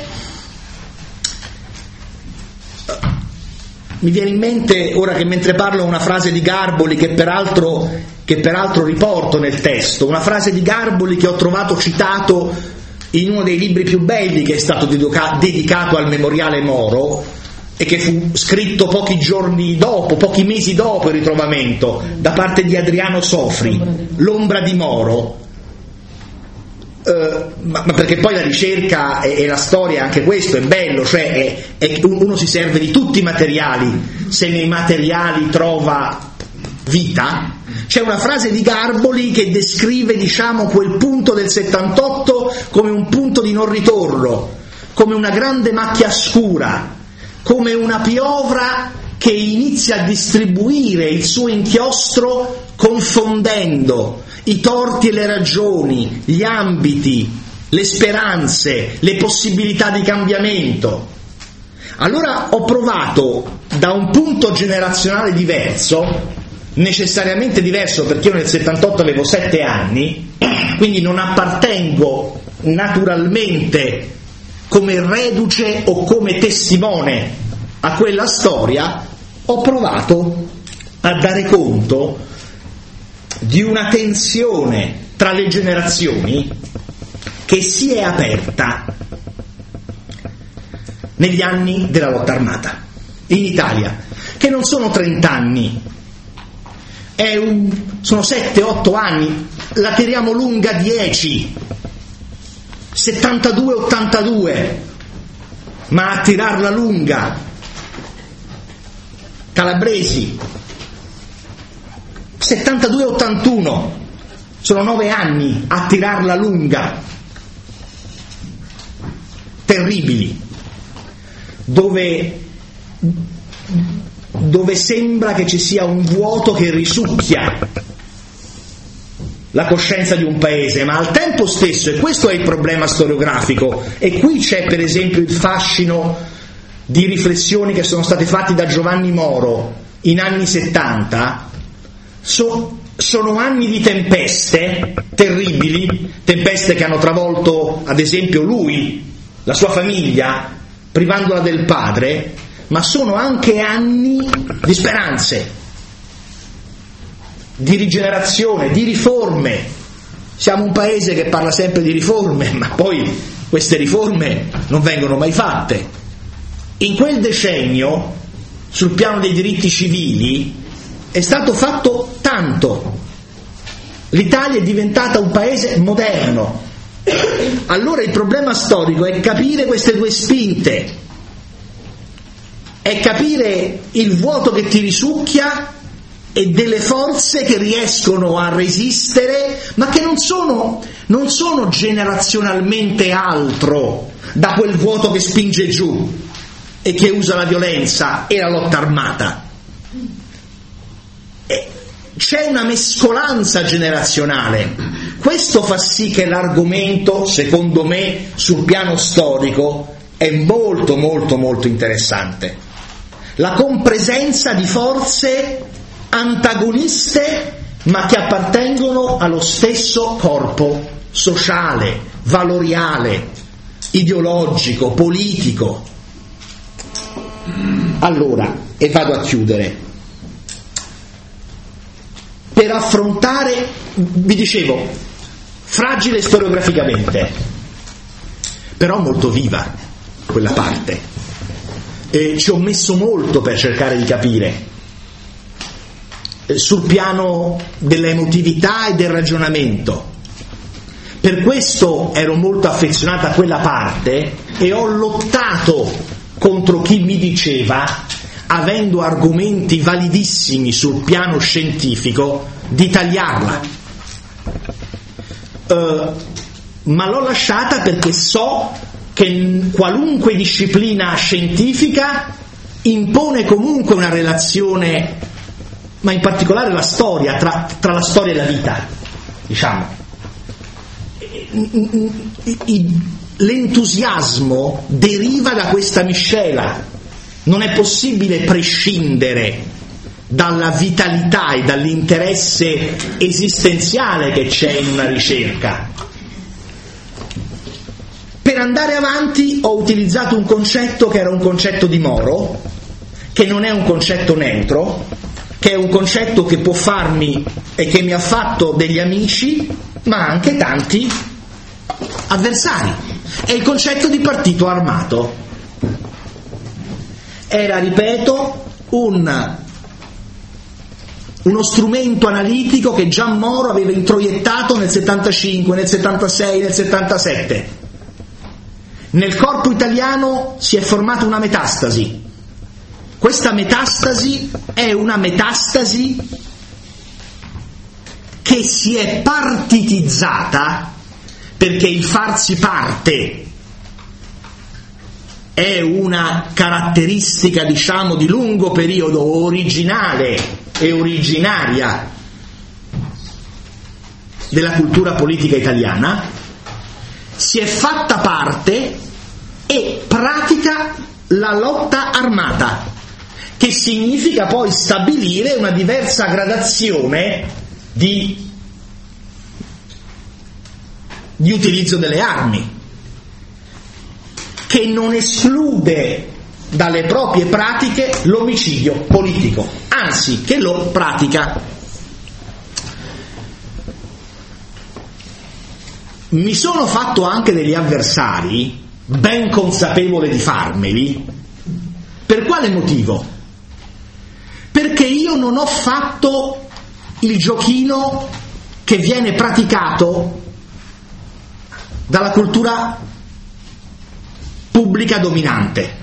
[SPEAKER 1] Mi viene in mente ora che mentre parlo una frase di Garboli che peraltro riporto nel testo, una frase di Garboli che ho trovato citato in uno dei libri più belli che è stato dedicato al memoriale Moro e che fu scritto pochi mesi dopo il ritrovamento, da parte di Adriano Sofri, L'ombra di Moro. Ma perché poi la ricerca e la storia, anche questo è bello, cioè uno si serve di tutti i materiali se nei materiali trova vita. C'è una frase di Garboli che descrive, diciamo, quel punto del 78 come un punto di non ritorno, come una grande macchia scura, come una piovra che inizia a distribuire il suo inchiostro confondendo i torti e le ragioni, gli ambiti, le speranze, le possibilità di cambiamento. Allora ho provato da un punto generazionale diverso, necessariamente diverso perché io nel 78 avevo 7 anni, quindi non appartengo naturalmente come reduce o come testimone a quella storia, ho provato a dare conto di una tensione tra le generazioni che si è aperta negli anni della lotta armata in Italia, che non sono 30 anni, sono 7-8 anni, la tiriamo lunga 10, 72-82, ma a tirarla lunga Calabresi 72-81, sono 9 anni a tirarla lunga, terribili, dove sembra che ci sia un vuoto che risucchia la coscienza di un paese, ma al tempo stesso, e questo è il problema storiografico, e qui c'è per esempio il fascino di riflessioni che sono state fatte da Giovanni Moro in anni 70, sono anni di tempeste terribili, tempeste che hanno travolto ad esempio lui, la sua famiglia, privandola del padre, ma sono anche anni di speranze, di rigenerazione, di riforme, Siamo un paese che parla sempre di riforme, ma poi queste riforme non vengono mai fatte. In quel decennio, sul piano dei diritti civili, è stato fatto tanto. L'Italia è diventata un paese moderno. Allora il problema storico è capire queste due spinte, è capire il vuoto che ti risucchia e delle forze che riescono a resistere, ma che non sono generazionalmente altro da quel vuoto che spinge giù e che usa la violenza e la lotta armata. C'è una mescolanza generazionale. Questo fa sì che l'argomento, secondo me, sul piano storico è molto molto molto interessante. La compresenza di forze antagoniste ma che appartengono allo stesso corpo sociale, valoriale, ideologico, politico. Allora, e vado a chiudere, per affrontare, vi dicevo, fragile storiograficamente, però molto viva quella parte. Ci ho messo molto per cercare di capire, sul piano dell'emotività e del ragionamento. Per questo ero molto affezionata a quella parte e ho lottato contro chi mi diceva, avendo argomenti validissimi sul piano scientifico, di tagliarla. Ma l'ho lasciata perché so che qualunque disciplina scientifica impone comunque una relazione, ma in particolare la storia, tra la storia e la vita, diciamo. L'entusiasmo deriva da questa miscela. Non è possibile prescindere dalla vitalità e dall'interesse esistenziale che c'è in una ricerca. Per andare avanti ho utilizzato un concetto che era un concetto di Moro, che non è un concetto neutro, che è un concetto che può farmi e che mi ha fatto degli amici, ma anche tanti avversari. È il concetto di partito armato. Era, ripeto, uno strumento analitico che già Moro aveva introiettato nel 75, nel 76, nel 77. Nel corpo italiano si è formata una metastasi. Questa metastasi è una metastasi che si è partitizzata, perché il farsi parte è una caratteristica, diciamo, di lungo periodo, originale e originaria della cultura politica italiana. Si è fatta parte e pratica la lotta armata, che significa poi stabilire una diversa gradazione di utilizzo delle armi, che non esclude dalle proprie pratiche l'omicidio politico, anzi che lo pratica. Mi sono fatto anche degli avversari, ben consapevole di farmeli. Per quale motivo? Perché io non ho fatto il giochino che viene praticato dalla cultura pubblica dominante.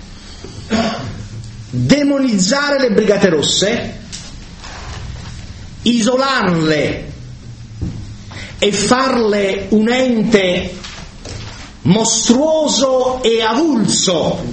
[SPEAKER 1] Demonizzare le Brigate Rosse, isolarle e farle un ente mostruoso e avulso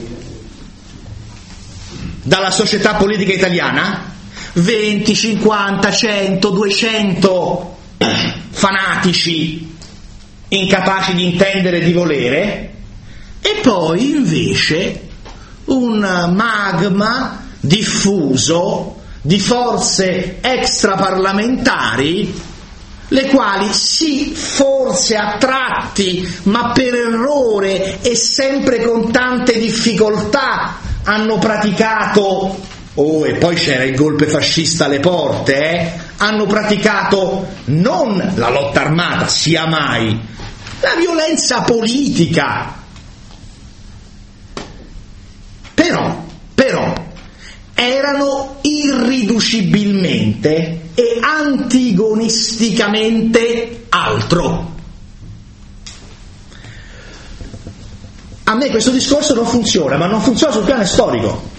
[SPEAKER 1] dalla società politica italiana, 20, 50, 100, 200 fanatici incapaci di intendere e di volere, e poi invece un magma diffuso di forze extraparlamentari, le quali sì, forse a tratti, ma per errore e sempre con tante difficoltà, hanno praticato, e poi c'era il golpe fascista alle porte, hanno praticato non la lotta armata, sia mai, la violenza politica. Però erano irriducibilmente e antigonisticamente altro. A me questo discorso non funziona, ma non funziona sul piano storico.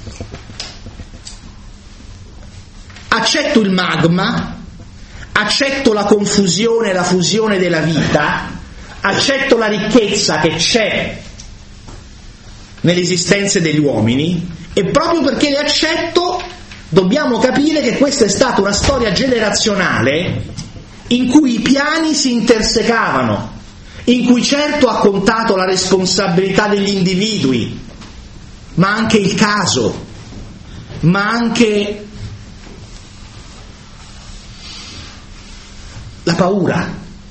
[SPEAKER 1] Accetto il magma, accetto la confusione e la fusione della vita, accetto la ricchezza che c'è nell'esistenza degli uomini, e proprio perché le accetto dobbiamo capire che questa è stata una storia generazionale in cui i piani si intersecavano, in cui certo ha contato la responsabilità degli individui, ma anche il caso, ma anche la paura,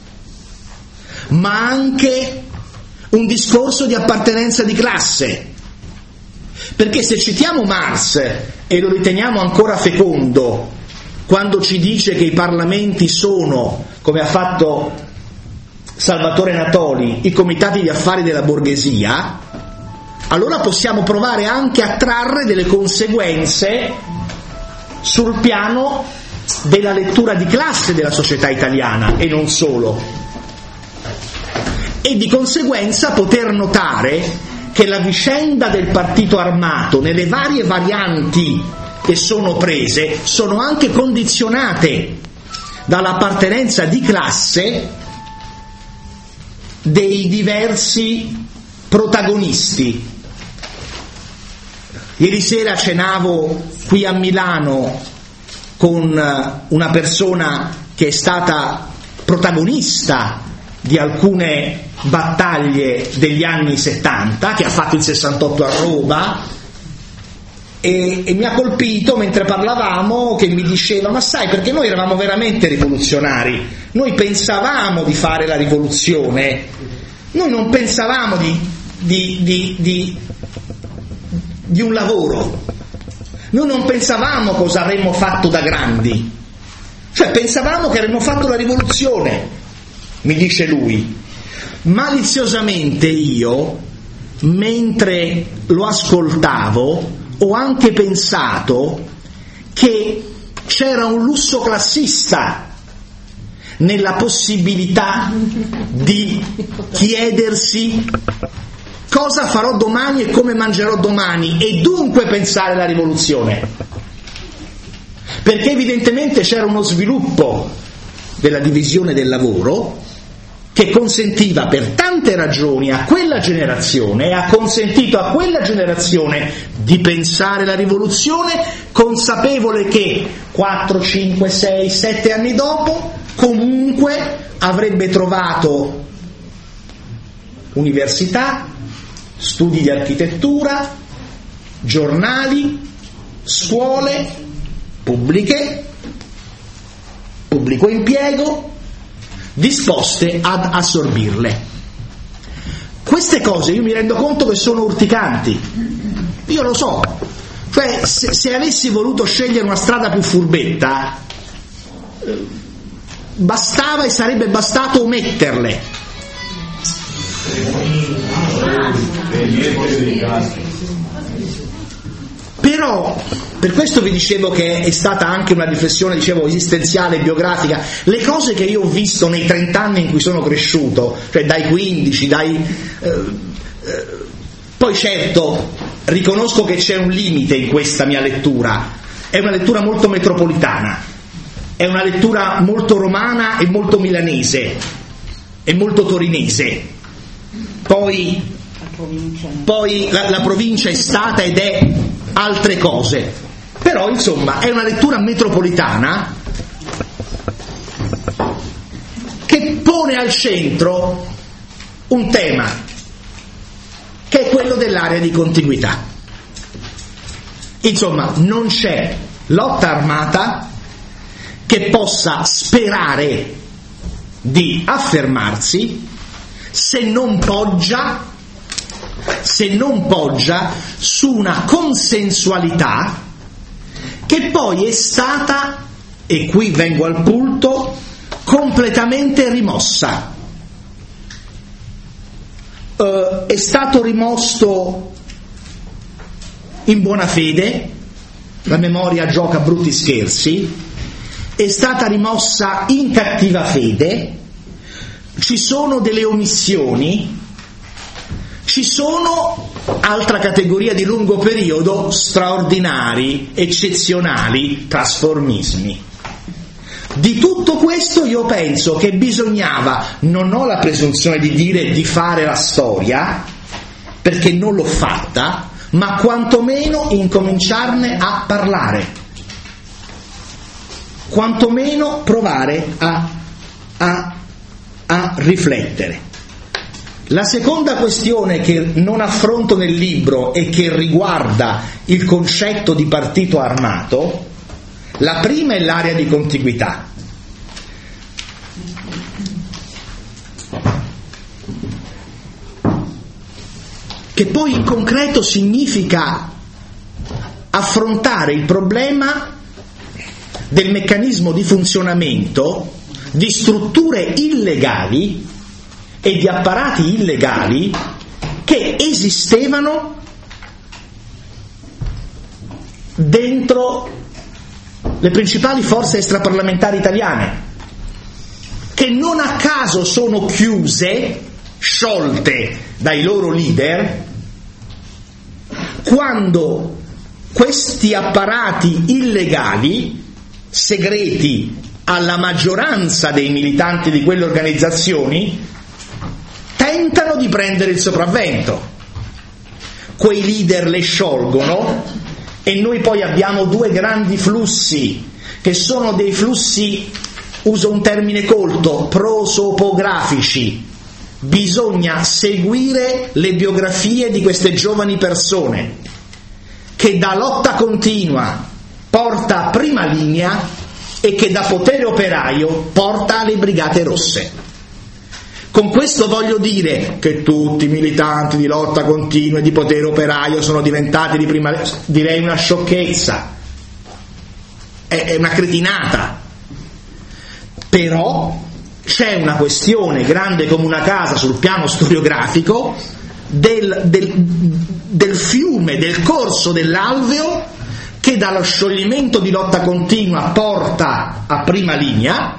[SPEAKER 1] ma anche un discorso di appartenenza di classe. Perché se citiamo Marx e lo riteniamo ancora fecondo quando ci dice che i parlamenti sono, come ha fatto Salvatore Natoli, i comitati di affari della borghesia, allora possiamo provare anche a trarre delle conseguenze sul piano della lettura di classe della società italiana, e non solo, e di conseguenza poter notare che la vicenda del partito armato nelle varie varianti che sono prese sono anche condizionate dall'appartenenza di classe dei diversi protagonisti. Ieri sera cenavo qui a Milano con una persona che è stata protagonista di alcune battaglie degli anni 70, che ha fatto il 68 a Roma, e mi ha colpito mentre parlavamo che mi diceva: ma sai, perché noi eravamo veramente rivoluzionari, noi pensavamo di fare la rivoluzione, noi non pensavamo di un lavoro, noi non pensavamo cosa avremmo fatto da grandi, cioè pensavamo che avremmo fatto la rivoluzione, mi dice lui. Maliziosamente io, mentre lo ascoltavo, ho anche pensato che c'era un lusso classista nella possibilità di chiedersi cosa farò domani e come mangerò domani, e dunque pensare alla rivoluzione, perché evidentemente c'era uno sviluppo della divisione del lavoro che consentiva per tante ragioni a quella generazione, e ha consentito a quella generazione di pensare la rivoluzione, consapevole che 4, 5, 6, 7 anni dopo comunque avrebbe trovato università, studi di architettura, giornali, scuole pubbliche, pubblico impiego, disposte ad assorbirle. Queste cose io mi rendo conto che sono urticanti, io lo so, cioè se avessi voluto scegliere una strada più furbetta, bastava e sarebbe bastato ometterle. Però per questo vi dicevo che è stata anche una riflessione, dicevo, esistenziale, biografica. Le cose che io ho visto nei 30 anni in cui sono cresciuto, cioè dai 15, poi certo riconosco che c'è un limite in questa mia lettura, è una lettura molto metropolitana, è una lettura molto romana e molto milanese e molto torinese. Poi la provincia è stata ed è altre cose, però insomma è una lettura metropolitana che pone al centro un tema che è quello dell'area di contiguità. Insomma, non c'è lotta armata che possa sperare di affermarsi se non poggia su una consensualità che poi è stata e qui vengo al punto, completamente rimossa. È stato rimosto in buona fede, la memoria gioca brutti scherzi, è stata rimossa in cattiva fede, ci sono delle omissioni, ci sono, altra categoria di lungo periodo, straordinari, eccezionali trasformismi. Di tutto questo io penso che bisognava, non ho la presunzione di dire di fare la storia, perché non l'ho fatta, ma quantomeno incominciarne a parlare, quantomeno provare a riflettere. La seconda questione che non affronto nel libro e che riguarda il concetto di partito armato, la prima è l'area di contiguità. Che poi in concreto significa affrontare il problema del meccanismo di funzionamento di strutture illegali e di apparati illegali che esistevano dentro le principali forze extraparlamentari italiane, che non a caso sono chiuse, sciolte dai loro leader, quando questi apparati illegali, segreti alla maggioranza dei militanti di quelle organizzazioni, tentano di prendere il sopravvento. Quei leader le sciolgono e noi poi abbiamo due grandi flussi, che sono dei flussi, uso un termine colto, prosopografici. Bisogna seguire le biografie di queste giovani persone, che da lotta continua porta a prima linea e che da potere operaio porta alle Brigate Rosse. Con questo voglio dire che tutti i militanti di lotta continua e di potere operaio sono diventati di prima, direi una sciocchezza, è una cretinata. Però c'è una questione grande come una casa sul piano storiografico del fiume, del corso dell'Alveo, che dallo scioglimento di lotta continua porta a prima linea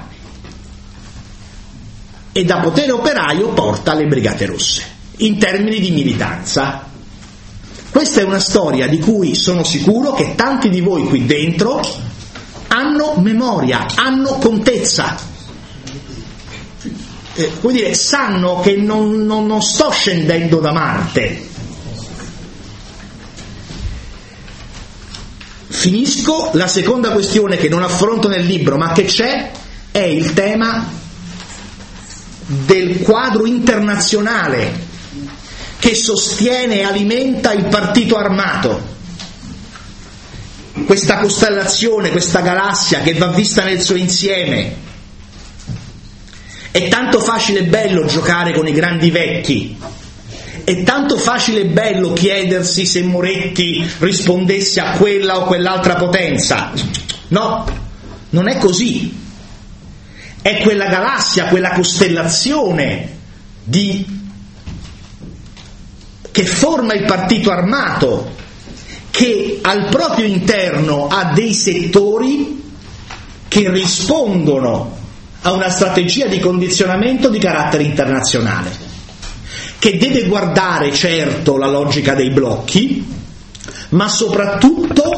[SPEAKER 1] e da potere operaio porta alle Brigate Rosse, in termini di militanza. Questa è una storia di cui sono sicuro che tanti di voi qui dentro hanno memoria, hanno contezza. Vuol dire, sanno che non sto scendendo da Marte. Finisco. La seconda questione che non affronto nel libro ma che c'è è il tema del quadro internazionale che sostiene e alimenta il partito armato, questa costellazione, questa galassia che va vista nel suo insieme. È tanto facile e bello giocare con i grandi vecchi, è tanto facile e bello chiedersi se Moretti rispondesse a quella o quell'altra potenza. No, non è così. È quella galassia, quella costellazione che forma il partito armato, che al proprio interno ha dei settori che rispondono a una strategia di condizionamento di carattere internazionale, che deve guardare certo la logica dei blocchi, ma soprattutto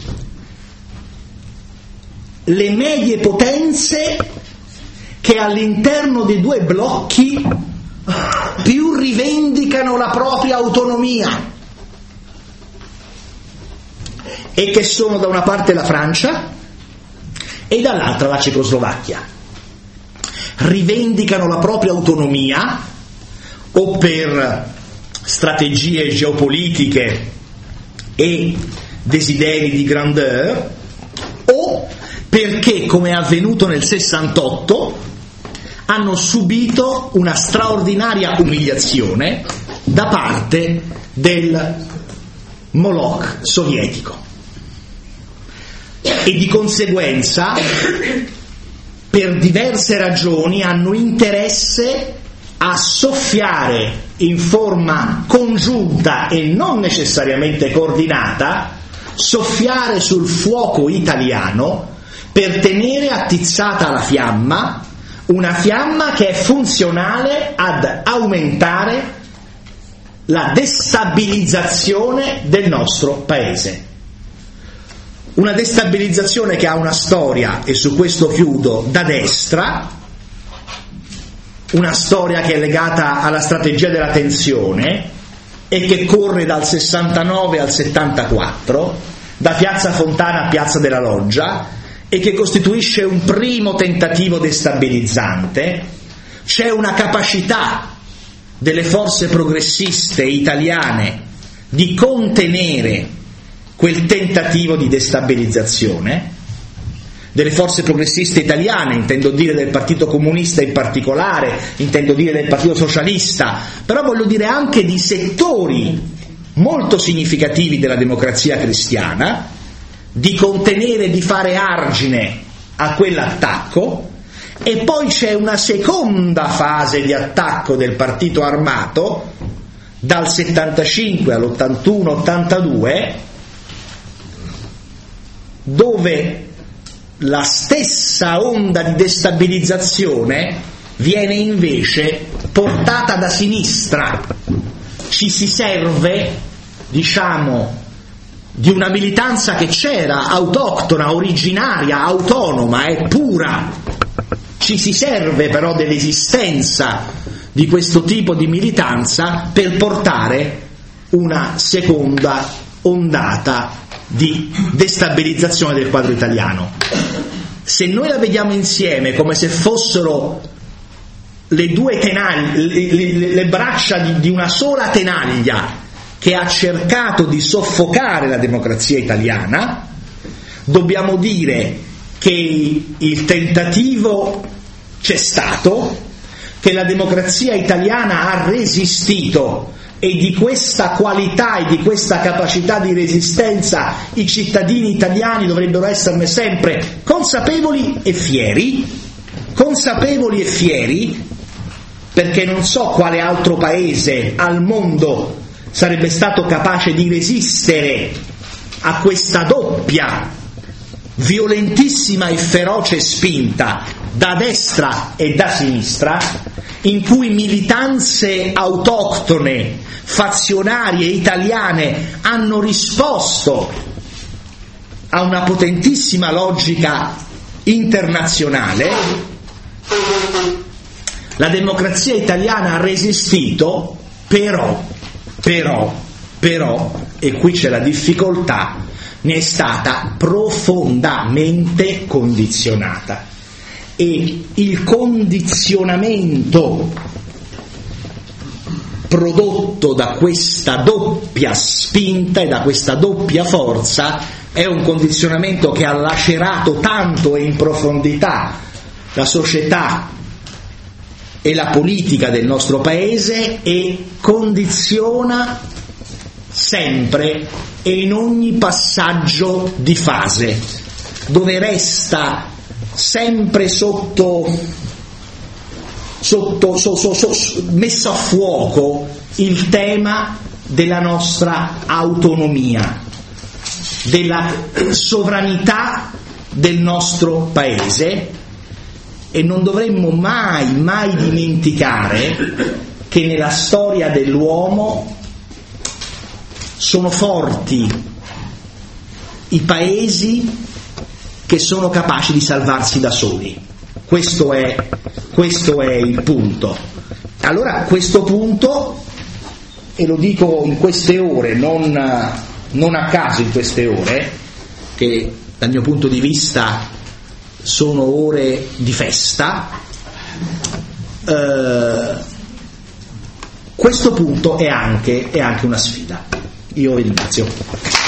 [SPEAKER 1] le medie potenze che all'interno dei due blocchi più rivendicano la propria autonomia, e che sono da una parte la Francia e dall'altra la Cecoslovacchia. Rivendicano la propria autonomia o per strategie geopolitiche e desideri di grandeur, o perché, come è avvenuto nel 68, hanno subito una straordinaria umiliazione da parte del Moloch sovietico. e di conseguenza per diverse ragioni hanno interesse a soffiare in forma congiunta e non necessariamente coordinata, soffiare sul fuoco italiano per tenere attizzata la fiamma, una fiamma che è funzionale ad aumentare la destabilizzazione del nostro paese. Una destabilizzazione che ha una storia, e su questo chiudo, da destra, una storia che è legata alla strategia della tensione e che corre dal 69 al 74, da Piazza Fontana a Piazza della Loggia, e che costituisce un primo tentativo destabilizzante. C'è una capacità delle forze progressiste italiane di contenere quel tentativo di destabilizzazione, delle forze progressiste italiane, intendo dire del Partito Comunista in particolare, intendo dire del Partito Socialista, però voglio dire anche di settori molto significativi della Democrazia Cristiana, di contenere, di fare argine a quell'attacco. E poi c'è una seconda fase di attacco del partito armato dal 75 all'81-82, dove la stessa onda di destabilizzazione viene invece portata da sinistra. Ci si serve, diciamo, di una militanza che c'era, autoctona, originaria, autonoma, pura. Ci si serve però dell'esistenza di questo tipo di militanza per portare una seconda ondata di destabilizzazione del quadro italiano. Se noi la vediamo insieme come se fossero le due le braccia di una sola tenaglia che ha cercato di soffocare la democrazia italiana, dobbiamo dire che il tentativo c'è stato, che la democrazia italiana ha resistito, e di questa qualità e di questa capacità di resistenza i cittadini italiani dovrebbero esserne sempre consapevoli e fieri, perché non so quale altro paese al mondo sarebbe stato capace di resistere a questa doppia, violentissima e feroce spinta da destra e da sinistra, in cui militanze autoctone, fazionarie italiane hanno risposto a una potentissima logica internazionale. La democrazia italiana ha resistito, però, e qui c'è la difficoltà, ne è stata profondamente condizionata. E il condizionamento prodotto da questa doppia spinta e da questa doppia forza è un condizionamento che ha lacerato tanto e in profondità la società e la politica del nostro paese e condiziona sempre e in ogni passaggio di fase, dove resta sempre messo a fuoco il tema della nostra autonomia, della sovranità del nostro paese, e non dovremmo mai dimenticare che nella storia dell'uomo sono forti i paesi che sono capaci di salvarsi da soli. Questo è il punto. Allora, a questo punto, e lo dico in queste ore, non a caso in queste ore, che dal mio punto di vista sono ore di festa, questo punto è anche una sfida. Io vi ringrazio.